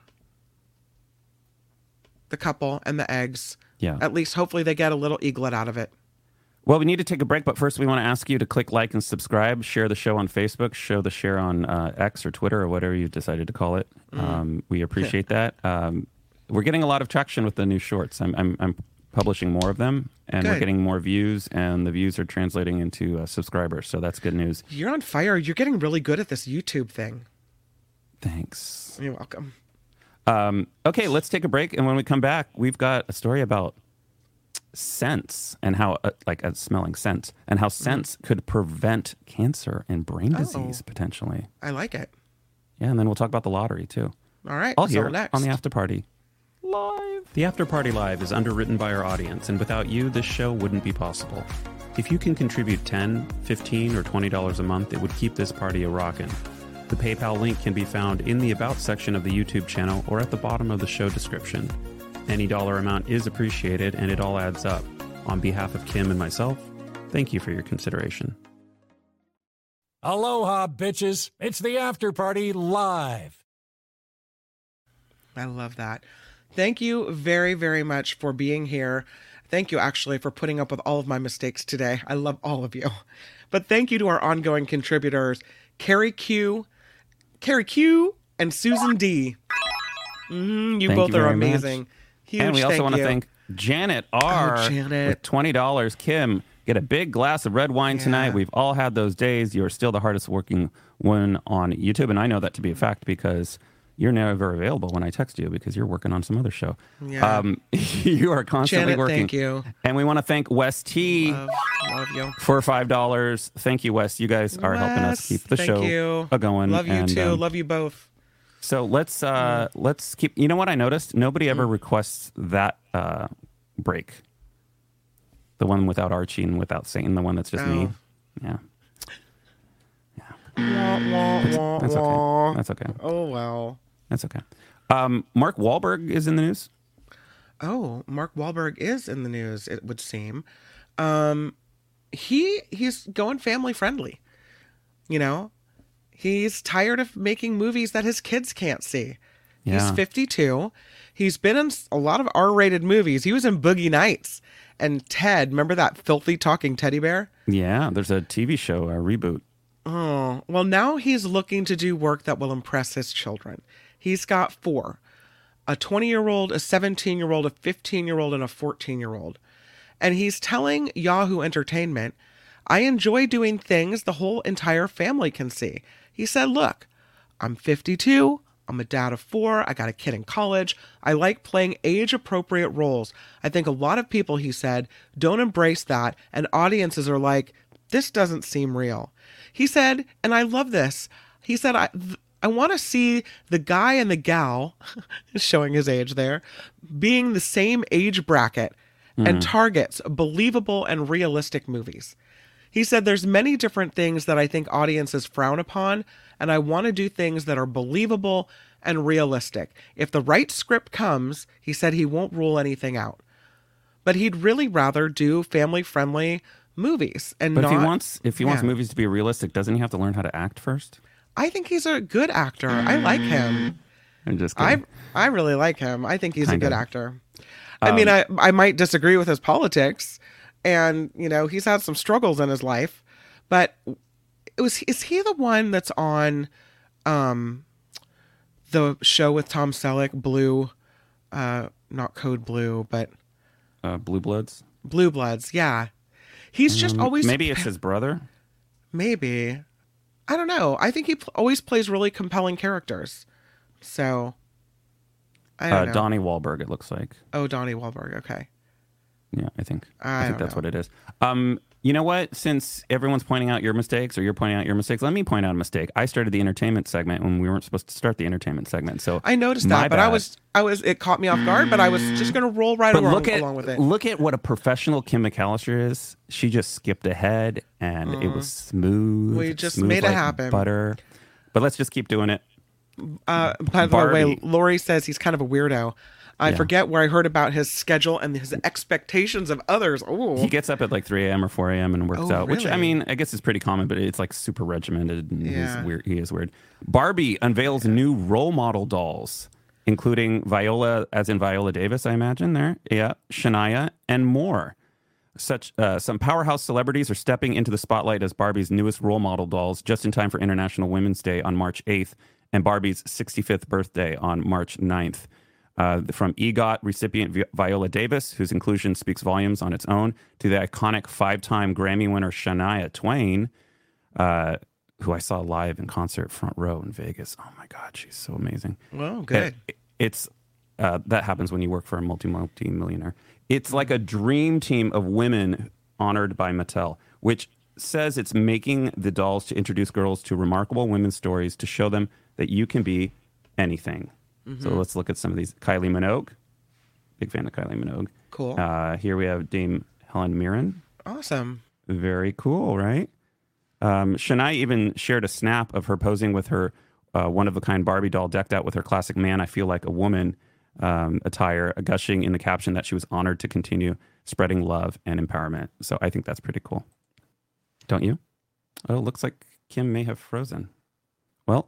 the couple and the eggs. Yeah. At least, hopefully, they get a little eaglet out of it. Well, we need to take a break, but first we want to ask you to click like and subscribe, share the show on Facebook, show the share on uh, X or Twitter or whatever you decided to call it. Mm. Um, we appreciate that. Um, we're getting a lot of traction with the new shorts. I'm, I'm, I'm publishing more of them, and good. We're getting more views, and the views are translating into uh, subscribers, so that's good news. You're on fire. You're getting really good at this YouTube thing. Thanks. You're welcome. Um, okay, let's take a break, and when we come back, we've got a story about scents and how, uh, like, uh, smelling scents, and how scents mm. could prevent cancer and brain disease, oh, potentially. I like it. Yeah, and then we'll talk about the lottery, too. All right. All so here next. on the After Party Live. The After Party Live is underwritten by our audience, and without you, this show wouldn't be possible. If you can contribute ten, fifteen, or twenty dollars a month, it would keep this party a-rockin'. The PayPal link can be found in the About section of the YouTube channel or at the bottom of the show description. Any dollar amount is appreciated, and it all adds up. On behalf of Kim and myself, thank you for your consideration. Aloha, bitches. It's the After Party Live. I love that. Thank you very, very much for being here. Thank you, actually, for putting up with all of my mistakes today. I love all of you. But thank you to our ongoing contributors, Carrie Q, Carrie Q, and Susan D. Mm, you thank both you are very amazing. Much. Huge and we also thank want to you. thank Janet R. Oh, Janet. With twenty dollars. Kim, get a big glass of red wine Yeah. tonight. We've all had those days. You are still the hardest working one on YouTube, and I know that to be a fact because you're never available when I text you because you're working on some other show. Yeah. Um, you are constantly Janet, working. thank you. And we want to thank Wes T. Love, love you. For five dollars. Thank you, Wes. You guys are Wes, helping us keep the thank show you. going. Love you and, too. um, Love you both. So let's uh, mm. let's keep. You know what I noticed? Nobody ever mm. requests that uh, break. The one without Archie and without Satan. The one that's just oh. me. Yeah. Yeah. Wah, wah, that's, that's wah. okay. That's okay. Oh well. That's okay. Um, Mark Wahlberg is in the news. Oh, Mark Wahlberg is in the news. It would seem. Um, he he's going family friendly. You know. He's tired of making movies that his kids can't see. Yeah. He's fifty-two. He's been in a lot of R-rated movies. He was in Boogie Nights. and Ted. Remember that filthy talking teddy bear? Yeah, there's a T V show, a reboot. Oh, well, now he's looking to do work that will impress his children. He's got four, a twenty-year-old, a seventeen-year-old, a fifteen-year-old, and a fourteen-year-old. And he's telling Yahoo Entertainment, I enjoy doing things the whole entire family can see. He said, look, I'm fifty-two. I'm a dad of four. I got a kid in college. I like playing age-appropriate roles. I think a lot of people, he said, don't embrace that, and audiences are like, this doesn't seem real. He said, and I love this, he said, I, I want to see the guy and the gal, showing his age there, being the same age bracket mm. and targets believable and realistic movies. He said, there's many different things that I think audiences frown upon, and I want to do things that are believable and realistic. If the right script comes, he said he won't rule anything out. But he'd really rather do family-friendly movies. And but not, if he wants, if he yeah. wants movies to be realistic, doesn't he have to learn how to act first? I think he's a good actor. I like him. I'm just kidding. I I really like him. I think he's Kinda. a good actor. I um, mean, I I might disagree with his politics. And, you know, he's had some struggles in his life, but it was, is he the one that's on um, the show with Tom Selleck, Blue, uh, not Code Blue, but uh, Blue Bloods? Blue Bloods, yeah. He's just um, always... Maybe it's his brother? Maybe. I don't know. I think he pl- always plays really compelling characters. So, I don't uh, know. Donnie Wahlberg, it looks like. Oh, Donnie Wahlberg, okay. Yeah, I think. I, I think that's know. what it is. Um, you know what? Since everyone's pointing out your mistakes, or you're pointing out your mistakes, let me point out a mistake. I started the entertainment segment when we weren't supposed to start the entertainment segment. So I noticed that, but bad. I was, I was, it caught me off guard. But I was just going to roll right but along, look at, along with it. Look at what a professional Kim McAllister is. She just skipped ahead, and mm. it was smooth. We just smooth made like it happen. Butter. But let's just keep doing it. Uh, by the way, Lori says he's kind of a weirdo. I yeah. forget where I heard about his schedule and his expectations of others. Ooh. He gets up at like three a.m. or four a.m. and works oh, out, really? which I mean, I guess is pretty common, but it's like super regimented. And yeah. he's weird. He is weird. Barbie unveils new role model dolls, including Viola, as in Viola Davis, I imagine there. Yeah, Shania, and more. Such uh, some powerhouse celebrities are stepping into the spotlight as Barbie's newest role model dolls, just in time for International Women's Day on March eighth and Barbie's sixty-fifth birthday on March ninth. Uh, from EGOT recipient Vi- Viola Davis, whose inclusion speaks volumes on its own, to the iconic five-time Grammy winner Shania Twain, uh, who I saw live in concert front row in Vegas. Oh my God, she's so amazing. Well, good. It, it's uh, that happens when you work for a multi multi millionaire. It's like a dream team of women honored by Mattel, which says it's making the dolls to introduce girls to remarkable women's stories to show them that you can be anything. Mm-hmm. So let's look at some of these. Kylie Minogue. Big fan of Kylie Minogue. Cool. Uh, here we have Dame Helen Mirren. Awesome. Very cool, right? Um, Shania even shared a snap of her posing with her uh, one-of-a-kind Barbie doll decked out with her classic Man, I Feel Like a Woman um, attire, gushing in the caption that she was honored to continue spreading love and empowerment. So I think that's pretty cool. Don't you? Oh, it looks like Kim may have frozen. Well,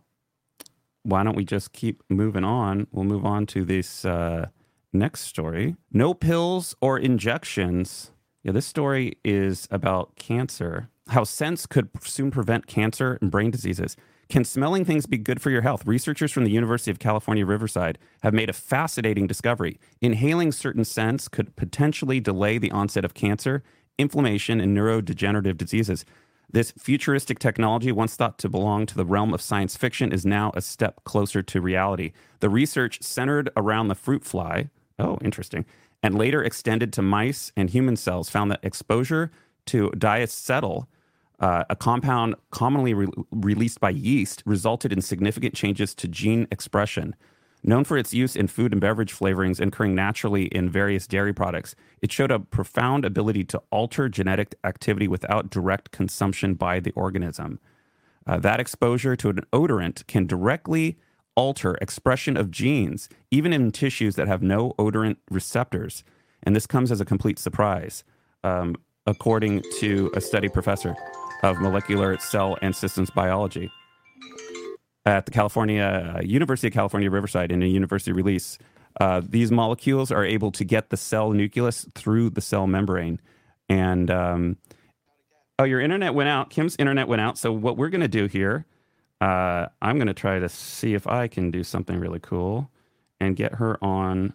why don't we just keep moving on? We'll move on to this uh, next story. No pills or injections. Yeah, this story is about cancer. How scents could soon prevent cancer and brain diseases. Can smelling things be good for your health? Researchers from the University of California, Riverside have made a fascinating discovery. Inhaling certain scents could potentially delay the onset of cancer, inflammation, and neurodegenerative diseases. This futuristic technology, once thought to belong to the realm of science fiction, is now a step closer to reality. The research centered around the fruit fly, oh, interesting, and later extended to mice and human cells, found that exposure to diacetyl, uh, a compound commonly re- released by yeast, resulted in significant changes to gene expression. Known for its use in food and beverage flavorings and occurring naturally in various dairy products, it showed a profound ability to alter genetic activity without direct consumption by the organism. Uh, that exposure to an odorant can directly alter expression of genes, even in tissues that have no odorant receptors. And this comes as a complete surprise, um, according to a study professor of molecular cell and systems biology at the California uh, University of California, Riverside, in a university release. Uh, these molecules are able to get the cell nucleus through the cell membrane. And, um, oh, your internet went out. Kim's internet went out. So what we're going to do here, uh, I'm going to try to see if I can do something really cool and get her on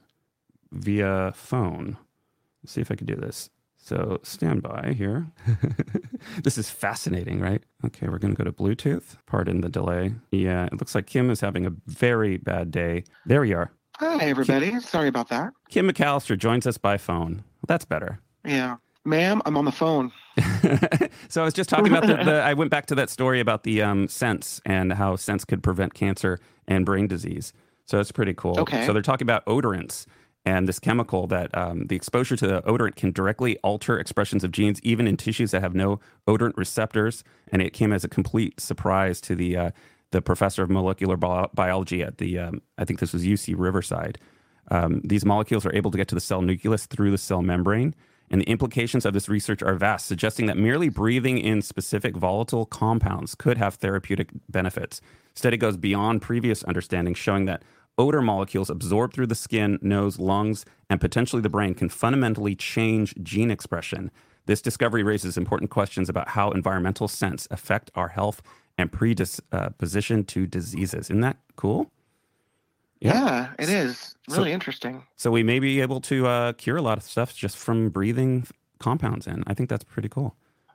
via phone. Let's see if I can do this. So stand by here. This is fascinating, right? Okay, we're going to go to Bluetooth. Pardon the delay. Yeah, it looks like Kim is having a very bad day. There we are. Hi, everybody. Kim, Sorry about that. Kim McAllister joins us by phone. That's better. Yeah. Ma'am, I'm on the phone. So I was just talking about the, the, I went back to that story about the um, scents and how scents could prevent cancer and brain disease. So it's pretty cool. Okay. So they're talking about odorants and this chemical that um, the exposure to the odorant can directly alter expressions of genes, even in tissues that have no odorant receptors. And it came as a complete surprise to the uh, the professor of molecular bi- biology at the, um, I think this was U C Riverside. Um, these molecules are able to get to the cell nucleus through the cell membrane. And the implications of this research are vast, suggesting that merely breathing in specific volatile compounds could have therapeutic benefits. Study goes beyond previous understanding, showing that odor molecules absorbed through the skin, nose, lungs, and potentially the brain can fundamentally change gene expression. This discovery raises important questions about how environmental scents affect our health and predisposition to diseases. Isn't that cool? Yeah, yeah it is. Really so, interesting. So we may be able to uh, cure a lot of stuff just from breathing compounds in. I think that's pretty cool.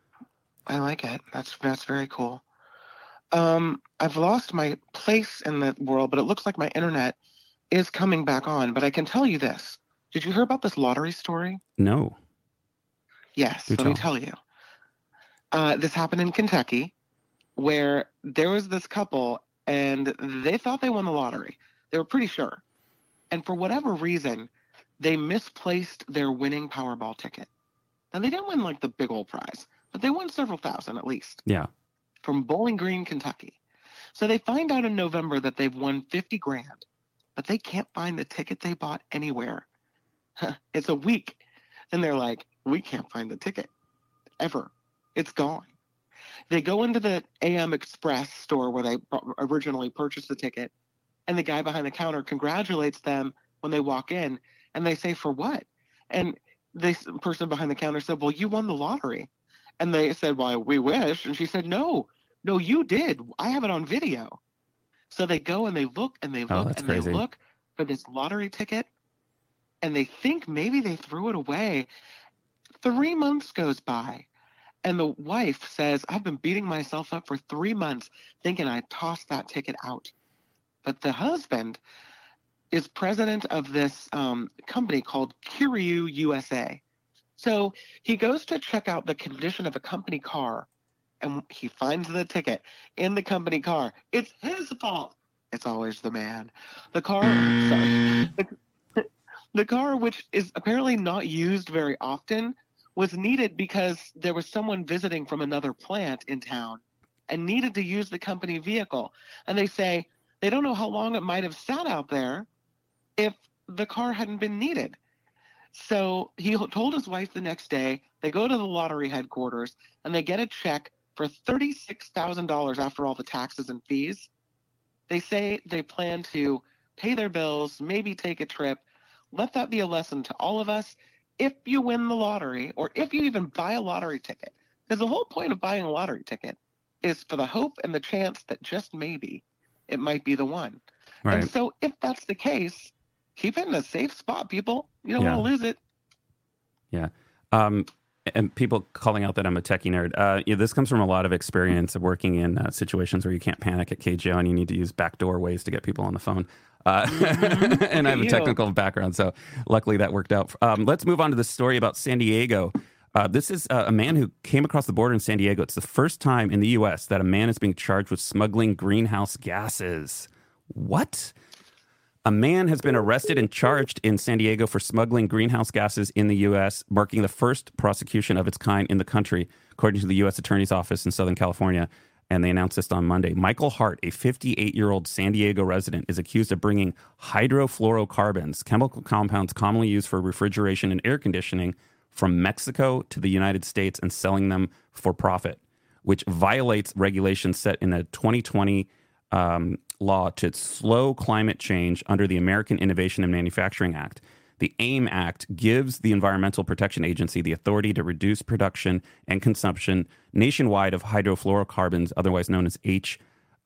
I like it. That's that's very cool. Um, I've lost my place in the world, but it looks like my internet is coming back on. But I can tell you this. Did you hear about this lottery story? No. Yes, Do let tell. me tell you. Uh, this happened in Kentucky, where there was this couple, and they thought they won the lottery. They were pretty sure. And for whatever reason, they misplaced their winning Powerball ticket. Now, they didn't win, like, the big old prize, but they won several thousand at least. Yeah. From Bowling Green, Kentucky. So they find out in November that they've won fifty grand, but they can't find the ticket they bought anywhere. It's a week. And they're like, we can't find the ticket ever. It's gone. They go into the A M Express store where they originally purchased the ticket, and the guy behind the counter congratulates them when they walk in, and they say, for what? And the person behind the counter said, well, you won the lottery. And they said, well, we wish. And she said, no, no, you did. I have it on video. So they go and they look and they look oh, that's and crazy. they look for this lottery ticket, and they think maybe they threw it away. Three months goes by, and the wife says, I've been beating myself up for three months thinking I tossed that ticket out. But the husband is president of this um, company called Kiryu U S A. So he goes to check out the condition of a company car, and he finds the ticket in the company car. It's his fault. It's always the man. The car, sorry, the, the car, which is apparently not used very often, was needed because there was someone visiting from another plant in town and needed to use the company vehicle. And they say they don't know how long it might have sat out there if the car hadn't been needed. So he told his wife the next day. They go to the lottery headquarters, and they get a check for thirty-six thousand dollars after all the taxes and fees. They say they plan to pay their bills, maybe take a trip. Let that be a lesson to all of us. If you win the lottery, or if you even buy a lottery ticket, because the whole point of buying a lottery ticket is for the hope and the chance that just maybe it might be the one. Right. And so if that's the case, keep it in a safe spot, people. You don't Yeah. want to lose it. Yeah. Um, and people calling out that I'm a techie nerd. Uh, yeah, this comes from a lot of experience of working in uh, situations where you can't panic at K G O and you need to use backdoor ways to get people on the phone. Uh, and I have a technical background, so luckily that worked out. Um, let's move on to the story about San Diego. Uh, this is uh, a man who came across the border in San Diego. It's the first time in the U S that a man is being charged with smuggling greenhouse gases. What? A man has been arrested and charged in San Diego for smuggling greenhouse gases in the U S, marking the first prosecution of its kind in the country, according to the U S Attorney's Office in Southern California. And they announced this on Monday. Michael Hart, a fifty-eight-year-old San Diego resident, is accused of bringing hydrofluorocarbons, chemical compounds commonly used for refrigeration and air conditioning, from Mexico to the United States and selling them for profit, which violates regulations set in a twenty twenty um, law to slow climate change under the American Innovation and Manufacturing Act. The AIM Act gives the Environmental Protection Agency the authority to reduce production and consumption nationwide of hydrofluorocarbons, otherwise known as H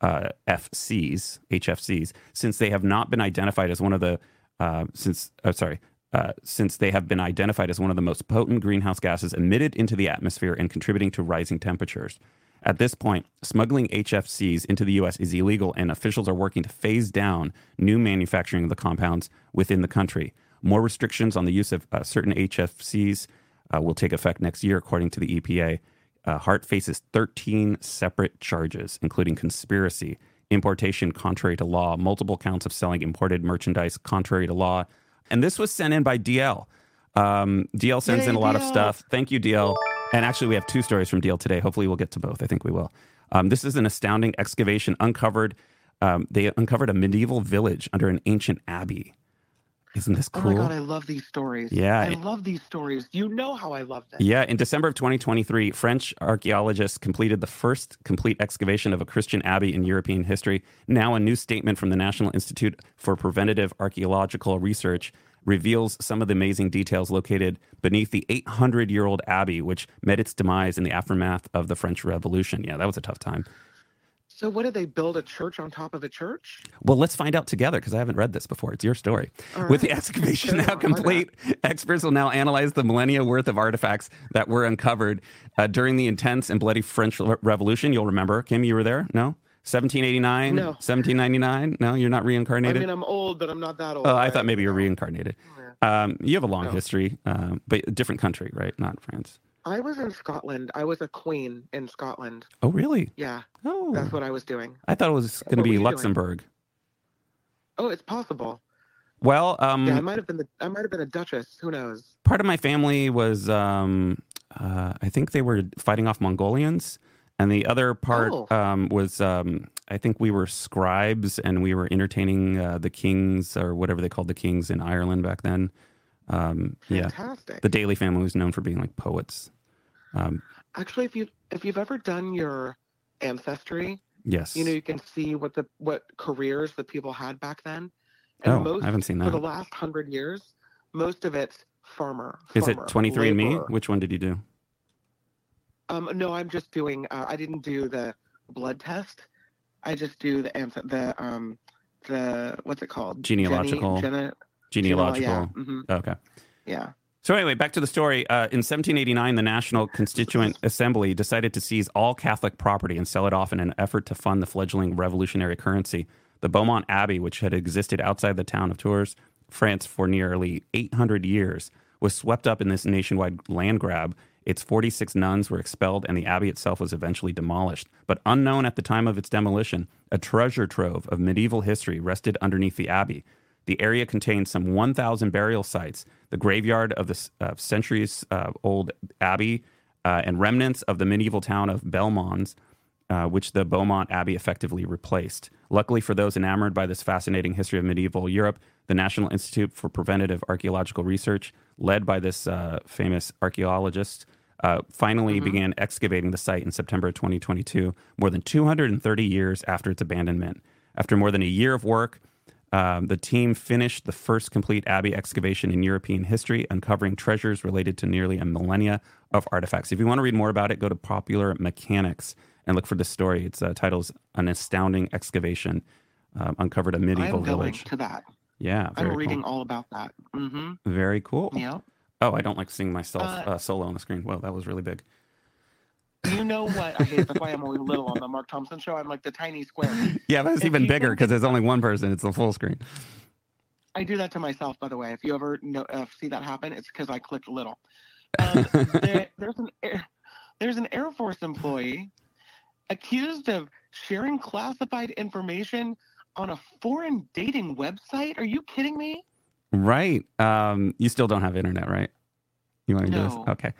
F Cs, H F Cs, since they have not been identified as one of the uh, since uh, sorry uh, since they have been identified as one of the most potent greenhouse gases emitted into the atmosphere and contributing to rising temperatures. At this point, smuggling H F Cs into the U S is illegal, and officials are working to phase down new manufacturing of the compounds within the country. More restrictions on the use of uh, certain H F Cs uh, will take effect next year, according to the E P A. Uh, Hart faces thirteen separate charges, including conspiracy, importation contrary to law, multiple counts of selling imported merchandise contrary to law. And this was sent in by D L. Um, D L sends Yay, in a lot D L. of stuff. Thank you, D L. And actually, we have two stories from D L today. Hopefully, we'll get to both. I think we will. Um, this is an astounding excavation uncovered. Um, they uncovered a medieval village under an ancient abbey. Isn't this cool? Oh my God, I love these stories. Yeah. I love these stories. You know how I love them. Yeah, in December of twenty twenty-three, French archaeologists completed the first complete excavation of a Christian abbey in European history. Now, a new statement from the National Institute for Preventative Archaeological Research reveals some of the amazing details located beneath the eight hundred year old abbey, which met its demise in the aftermath of the French Revolution. Yeah, that was a tough time. So what did they build, a church on top of a church? Well, let's find out together, because I haven't read this before. It's your story. All With the right. excavation Sure, now why complete, experts will now analyze the millennia worth of artifacts that were uncovered uh, during the intense and bloody French Re- Revolution. You'll remember. Kim, you were there? No? seventeen eighty-nine? No. seventeen ninety-nine? No, you're not I reincarnated? mean, I'm old, but I'm not that old. Oh, I right? thought maybe you were reincarnated. Um, you have a long No. history, um, but a different country, right? Not France. I was in Scotland. I was a queen in Scotland. Oh, really? Yeah, Oh, that's what I was doing. I thought it was going to What were be you doing? Luxembourg. Oh, it's possible. Well, um, Yeah, I might have been the. I might have been a duchess. Who knows? part of my family was, um, uh, I think they were fighting off Mongolians, and the other part Oh. um, was, um, I think we were scribes, and we were entertaining uh, the kings, or whatever they called the kings in Ireland back then. Um, yeah, Fantastic. the Daly family was known for being like poets. Um, Actually, if you if you've ever done your ancestry, yes. you know you can see what the what careers the people had back then. And Oh, most, I haven't seen For the that. last hundred years, most of it's farmer. Is it farmer, twenty-three and me? laborer. Which one did you do? Um, no, I'm just doing. Uh, I didn't do the blood test. I just do the ans- the um the what's it called? Genealogical. Gene, gene, Genealogical. Yeah. hmm Okay. yeah. So anyway, back to the story. Uh, in seventeen eighty-nine, the National Constituent Assembly decided to seize all Catholic property and sell it off in an effort to fund the fledgling revolutionary currency. The Beaumont Abbey, which had existed outside the town of Tours, France, for nearly eight hundred years, was swept up in this nationwide land grab. Its forty-six nuns were expelled, and the abbey itself was eventually demolished. But unknown at the time of its demolition, a treasure trove of medieval history rested underneath the abbey. The area contained some one thousand burial sites, the graveyard of the uh, centuries-old abbey, uh, and remnants of the medieval town of Belmont, uh, which the Beaumont Abbey effectively replaced. Luckily for those enamored by this fascinating history of medieval Europe, the National Institute for Preventative Archaeological Research, led by this uh, famous archaeologist, uh, finally Mm-hmm. began excavating the site in September twenty twenty-two, more than two hundred thirty years after its abandonment. After more than a year of work, Um, the team finished the first complete abbey excavation in European history, uncovering treasures related to nearly a millennia of artifacts. If you want to read more about it, go to Popular Mechanics and look for this story. Its uh, title is An Astounding Excavation, um, uncovered a medieval I'm going village. to that. Yeah, very I'm reading cool. all about that. Mm-hmm. Very cool. Yeah. Oh, I don't like seeing myself Uh, uh, solo on the screen. Whoa, that was really big. You know what? I hate. That's why I'm always little on the Mark Thompson show. I'm like the tiny square. Yeah, but it's If even you bigger think because there's only one person. It's the full screen. I do that to myself, by the way. If you ever know, uh, see that happen, it's because I clicked little. Um, there, there's an air, there's an Air Force employee accused of sharing classified information on a foreign dating website. Are you kidding me? Right. Um, you still don't have internet, right? You want to do No. this? Okay.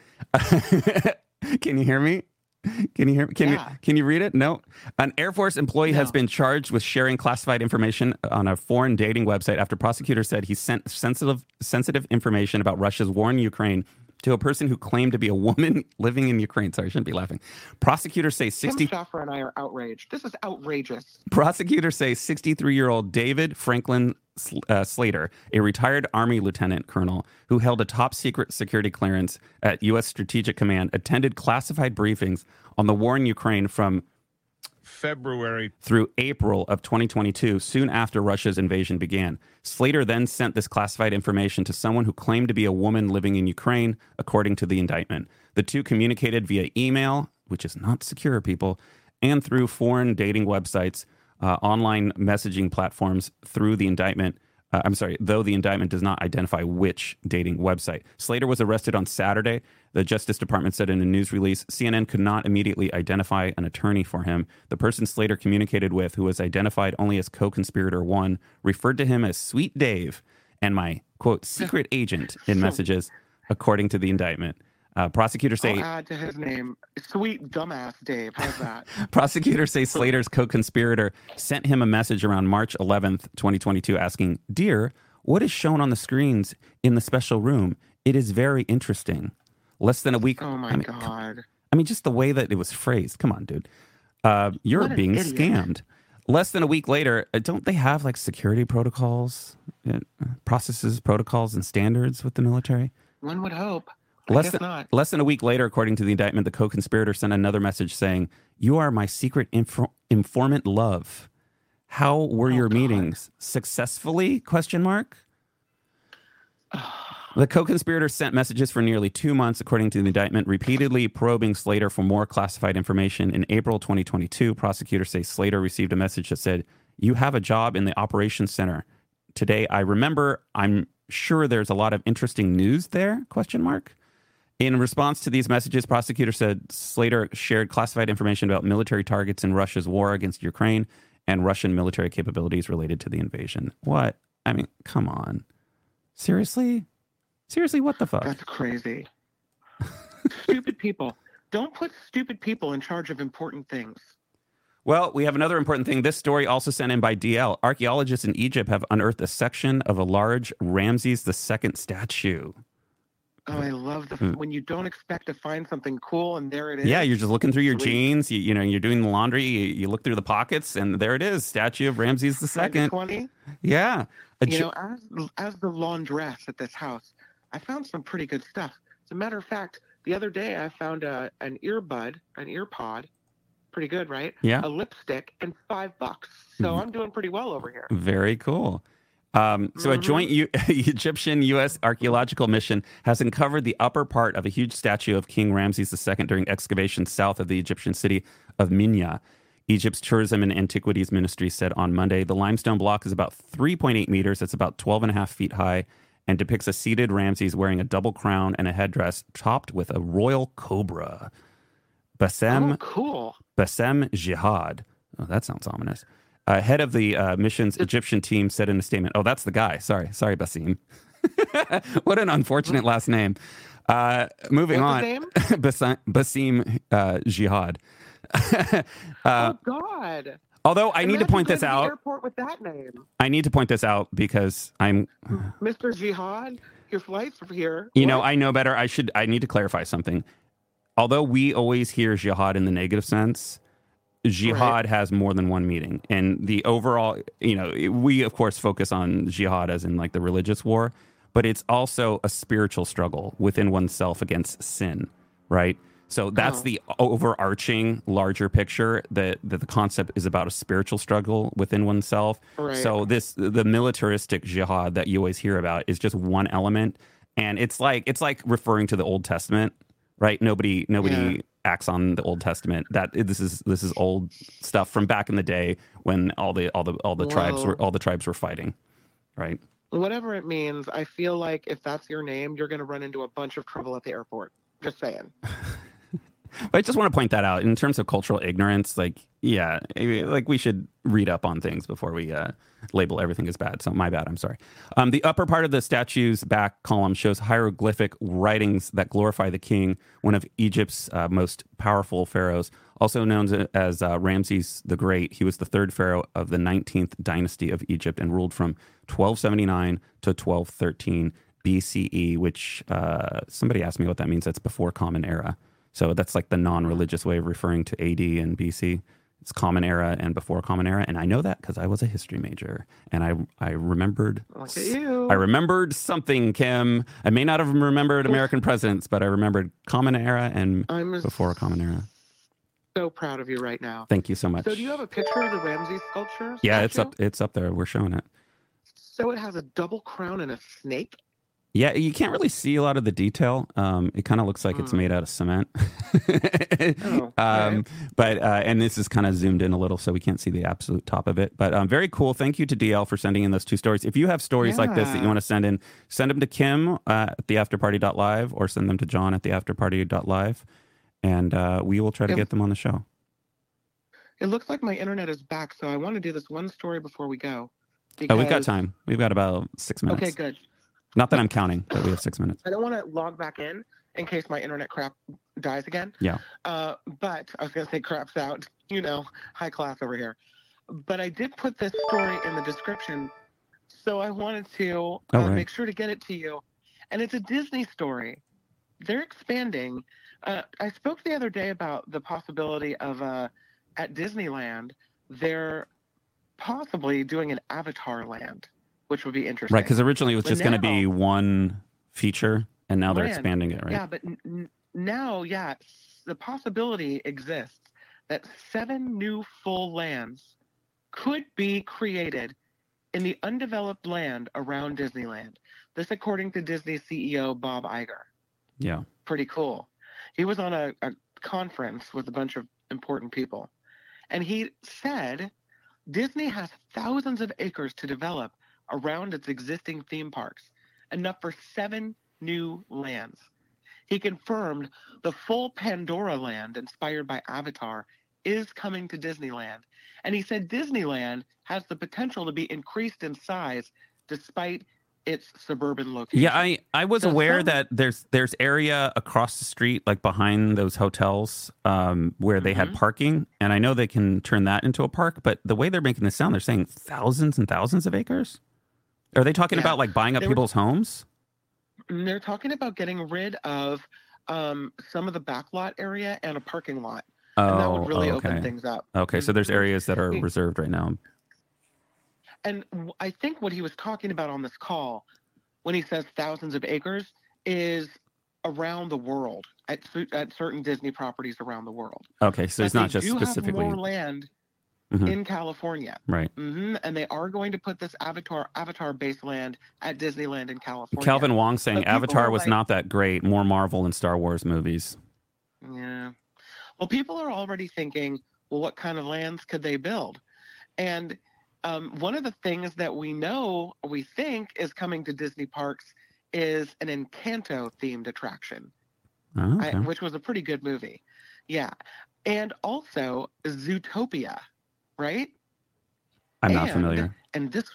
Can you hear me? Can you hear me? Can Yeah. you can you read it? No. An Air Force employee has No. been charged with sharing classified information on a foreign dating website after prosecutors said he sent sensitive sensitive information about Russia's war in Ukraine to a person who claimed to be a woman living in Ukraine. Sorry, I shouldn't be laughing. Prosecutors say sixty. Tim Schaffer and I are outraged. This is outrageous. Prosecutors say sixty-three-year-old David Franklin uh, Slater, a retired Army lieutenant colonel who held a top secret security clearance at U S Strategic Command, attended classified briefings on the war in Ukraine from February through April of twenty twenty-two, soon after Russia's invasion began. Slater then sent this classified information to someone who claimed to be a woman living in Ukraine, according to the indictment. The two communicated via email, which is not secure, people, and through foreign dating websites, uh, online messaging platforms through the indictment. Uh, I'm sorry, though the indictment does not identify which dating website. Slater was arrested on Saturday. The Justice Department said in a news release, C N N could not immediately identify an attorney for him. The person Slater communicated with, who was identified only as co-conspirator one, referred to him as Sweet Dave and my, quote, secret agent in messages, according to the indictment. Uh, prosecutors say... I'll add to his name, Sweet Dumbass Dave. How's that? Prosecutors say Slater's co-conspirator sent him a message around March eleventh, twenty twenty-two, asking, "Dear, what is shown on the screens in the special room? It is very interesting." Less than a week. Oh, my I mean, God. I mean, just the way that it was phrased. Come on, dude. Uh, you're What an being idiot. scammed. Less than a week later, uh, don't they have like security protocols, uh, processes, protocols, and standards with the military? One would hope. I Less guess than, not. less than a week later, according to the indictment, the co-conspirator sent another message saying, "You are my secret infor- informant love. How were Oh, your God. meetings? Successfully?" Question mark. The co-conspirator sent messages for nearly two months, according to the indictment, repeatedly probing Slater for more classified information. In April twenty twenty-two, prosecutors say Slater received a message that said, "You have a job in the operations center. Today, I remember, I'm sure there's a lot of interesting news there?" Question mark. In response to these messages, prosecutors said Slater shared classified information about military targets in Russia's war against Ukraine and Russian military capabilities related to the invasion. What? I mean, come on. Seriously? Seriously, what the fuck? That's crazy. Stupid people. Don't put stupid people in charge of important things. Well, we have another important thing. This story also sent in by D L. Archaeologists in Egypt have unearthed a section of a large Ramses the Second statue. Oh, I love the Mm. when you don't expect to find something cool and there it is. Yeah, you're just looking through your Sweet. jeans. You, you know, you're doing the laundry. You, you look through the pockets, and there it is, statue of Ramses the Second. twenty. Yeah, a You ju- know, as as the laundress at this house, I found some pretty good stuff. As a matter of fact, the other day I found a, an earbud, an ear pod. Pretty good, right? Yeah. A lipstick and five bucks. So Mhm. I'm doing pretty well over here. Very cool. Um, so, a Mhm. joint U- Egyptian U S archaeological mission has uncovered the upper part of a huge statue of King Ramses the Second during excavations south of the Egyptian city of Minya. Egypt's Tourism and Antiquities Ministry said on Monday the limestone block is about three point eight meters. That's about twelve and a half feet high, and depicts a seated Ramses wearing a double crown and a headdress topped with a royal cobra. Bassem Oh, cool. Bassem Jihad. Oh, that sounds ominous. Uh, head of the uh, mission's Egyptian team said in a statement, oh, that's the guy. Sorry. Sorry, Basim. What an unfortunate last name. Uh, moving What's on. his name? Basim, Basim uh, Jihad. uh, oh God. although I need to Imagine point this going to the out. Airport with that name, I need to point this out because I'm, Mister Jihad. Your flights are here. you know, What? I know better. I should, I need to clarify something. Although we always hear jihad in the negative sense, jihad Right. has more than one meaning. And the overall, you know, we of course focus on jihad as in like the religious war, but it's also a spiritual struggle within oneself against sin, right? So that's Oh. the overarching larger picture that, that the concept is about a spiritual struggle within oneself. Right. So this the militaristic jihad that you always hear about is just one element, and it's like it's like referring to the Old Testament, right? Nobody nobody Yeah. acts on the Old Testament. That this is this is old stuff from back in the day when all the all the all the tribes Whoa. were all the tribes were fighting, right? Whatever it means, I feel like if that's your name, you're going to run into a bunch of trouble at the airport. Just saying. But I just want to point that out in terms of cultural ignorance. Like, yeah, eh, like we should read up on things before we uh, label everything as bad. So my bad. I'm sorry. Um, the upper part of the statue's back column shows hieroglyphic writings that glorify the king, one of Egypt's uh, most powerful pharaohs, also known as uh, Ramses the Great. He was the third pharaoh of the nineteenth dynasty of Egypt and ruled from twelve seventy-nine to twelve thirteen B C E, which uh, somebody asked me what that means. That's before Common Era. So that's like the non-religious way of referring to A D and B C. It's Common Era and before Common Era, and I know that because I was a history major, and I I remembered. Look at you. I remembered something, Kim. I may not have remembered American presidents, but I remembered Common Era and I'm before Common Era. so proud of you right now. Thank you so much. So do you have a picture of the Ramses sculpture? Yeah, it's statue? up. It's up there. We're showing it. So it has a double crown and a snake. Yeah, you can't really see a lot of the detail. Um, it kind of looks like it's Mm. made out of cement. Oh, um, right. But uh, and this is kind of zoomed in a little, so we can't see the absolute top of it. But um, very cool. Thank you to D L for sending in those two stories. If you have stories like this that you Yeah. want to send in, send them to Kim uh, at the afterparty dot live or send them to John at the afterparty dot live, and uh, we will try to Yep. get them on the show. It looks like my internet is back, so I want to do this one story before we go. Oh, we've got because- time. We've got about six minutes. Okay, good. Not that I'm counting, but we have six minutes. I don't want to log back in in case my internet crap dies again. Yeah. Uh, but I was going to say craps out, you know, high class over here. But I did put this story in the description, so I wanted to Oh, uh, right. make sure to get it to you. And it's a Disney story. They're expanding. Uh, I spoke the other day about the possibility of uh, at Disneyland, they're possibly doing an Avatar land, which would be interesting. Right, because originally it was But just going to be now- one feature, and now they're Land. expanding it, right? Yeah, but n- n- now, yeah, s- the possibility exists that seven new full lands could be created in the undeveloped land around Disneyland. This, according to Disney C E O Bob Iger. Yeah. Pretty cool. He was on a, a conference with a bunch of important people, and he said Disney has thousands of acres to develop around its existing theme parks, enough for seven new lands. He confirmed the full Pandora land inspired by Avatar is coming to Disneyland. And he said Disneyland has the potential to be increased in size despite its suburban location. Yeah, I, I was So aware some- that there's there's area across the street, like behind those hotels, um, where they had Mhm. parking, and I know they can turn that into a park. But the way they're making this sound, they're saying thousands and thousands of acres. Are they talking Yeah. about like buying up They were- people's homes? And they're talking about getting rid of um, some of the backlot area and a parking lot. Oh, and that would really oh, open okay. things up. Okay, so there's Mhm. areas that are Mm. reserved right now. And w- I think what he was talking about on this call, when he says thousands of acres, is around the world at, cer- at certain Disney properties around the world. Okay, so it's But not they just do specifically have more land Mhm. in California, right. hmm and they are going to put this Avatar Avatar based land at Disneyland in California. Calvin Wong saying But people Avatar are was like- not that great. More Marvel and Star Wars movies. Yeah. Well, people are already thinking, well, what kind of lands could they build? And um, one of the things that we know, or we think, is coming to Disney parks is an Encanto themed attraction, Oh, I, okay. which was a pretty good movie. Yeah. And also Zootopia, right? I'm not and- familiar. And this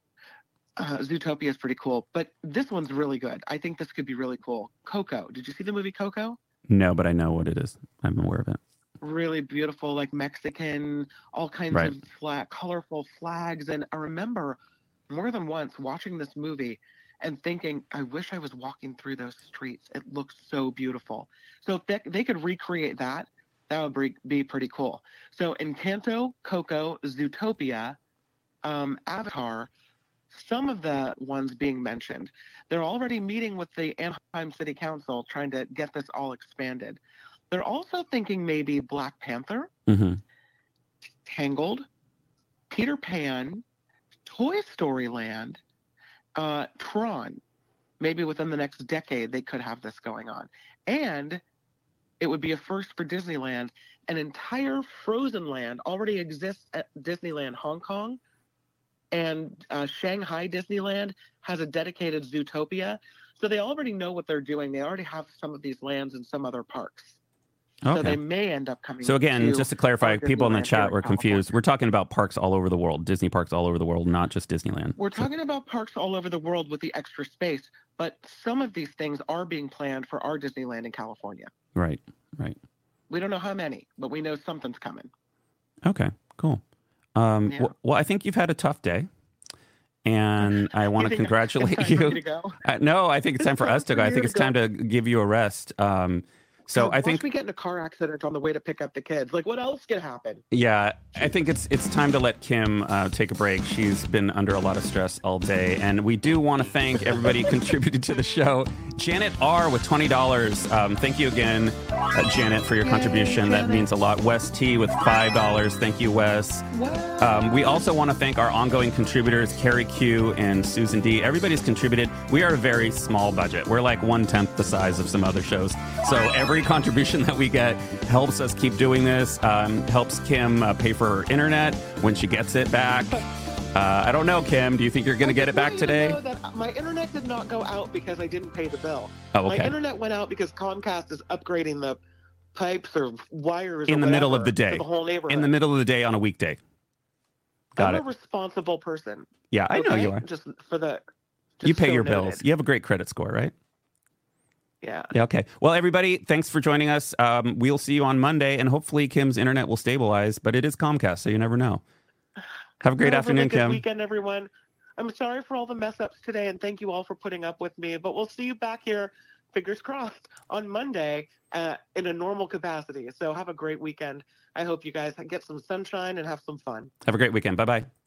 uh, Zootopia is pretty cool, but this one's really good. I think this could be really cool. Coco. Did you see the movie Coco? No, but I know what it is. I'm aware of it. Really beautiful, like Mexican, all kinds Right. of flag, colorful flags. And I remember more than once watching this movie and thinking, I wish I was walking through those streets. It looks so beautiful. So if they, they could recreate that, that would be, be pretty cool. So Encanto, Coco, Zootopia, um, Avatar, some of the ones being mentioned, they're already meeting with the Anaheim City Council trying to get this all expanded. They're also thinking maybe Black Panther, hmm Tangled, Peter Pan, Toy Story Land, uh, Tron. Maybe within the next decade, they could have this going on. And it would be a first for Disneyland. An entire Frozen Land already exists at Disneyland Hong Kong. And uh, Shanghai Disneyland has a dedicated Zootopia. So they already know what they're doing. They already have some of these lands in some other parks. So Okay. they may end up coming. So again, to just to clarify, our people in the Disneyland here chat in were confused. California. We're talking about parks all over the world, Disney parks all over the world, not just Disneyland. We're So- talking about parks all over the world with the extra space, but some of these things are being planned for our Disneyland in California. right, right. We don't know how many, but we know something's coming. Okay, cool. Um, Yeah. w- well, I think you've had a tough day, and I want to think congratulate it's time for me you. to go? Uh, no, I think it's time for us to for go. I you think to it's time go. to give you a rest. Um, so God, I watch think, me get in a car accident on the way to pick up the kids. Like, what else could happen? yeah, I think it's it's time to let Kim uh, take a break. She's been under a lot of stress all day, and we do want to thank everybody who contributed to the show. Janet R with twenty dollars. Um, thank you again, uh, Janet, for your Yay, contribution. That Janet. means a lot. Wes T with five dollars. Thank you, Wes. Um, we also want to thank our ongoing contributors, Carrie Q and Susan D. Everybody's contributed. We are a very small budget. We're like one-tenth the size of some other shows. So every contribution that we get helps us keep doing this, um, helps Kim uh, pay for her internet when she gets it back. Uh, I don't know, Kim. Do you think you're going to get it back I just want today? you to know that my internet did not go out because I didn't pay the bill. Oh, My okay. internet went out because Comcast is upgrading the pipes or wires In or the middle of whatever the day. to the whole neighborhood. In the middle of the day on a weekday. Got I'm it. a responsible person. Yeah, I know okay? you are. Just for the. Just You pay so your noted. bills. You have a great credit score, right? Yeah. Yeah, okay. Well, everybody, thanks for joining us. Um, we'll see you on Monday, and hopefully Kim's internet will stabilize, but it is Comcast, so you never know. Have a great Have a afternoon, really good Kim. weekend, everyone. I'm sorry for all the mess ups today, and thank you all for putting up with me. But we'll see you back here, fingers crossed, on Monday uh, in a normal capacity. So have a great weekend. I hope you guys get some sunshine and have some fun. Have a great weekend. Bye-bye.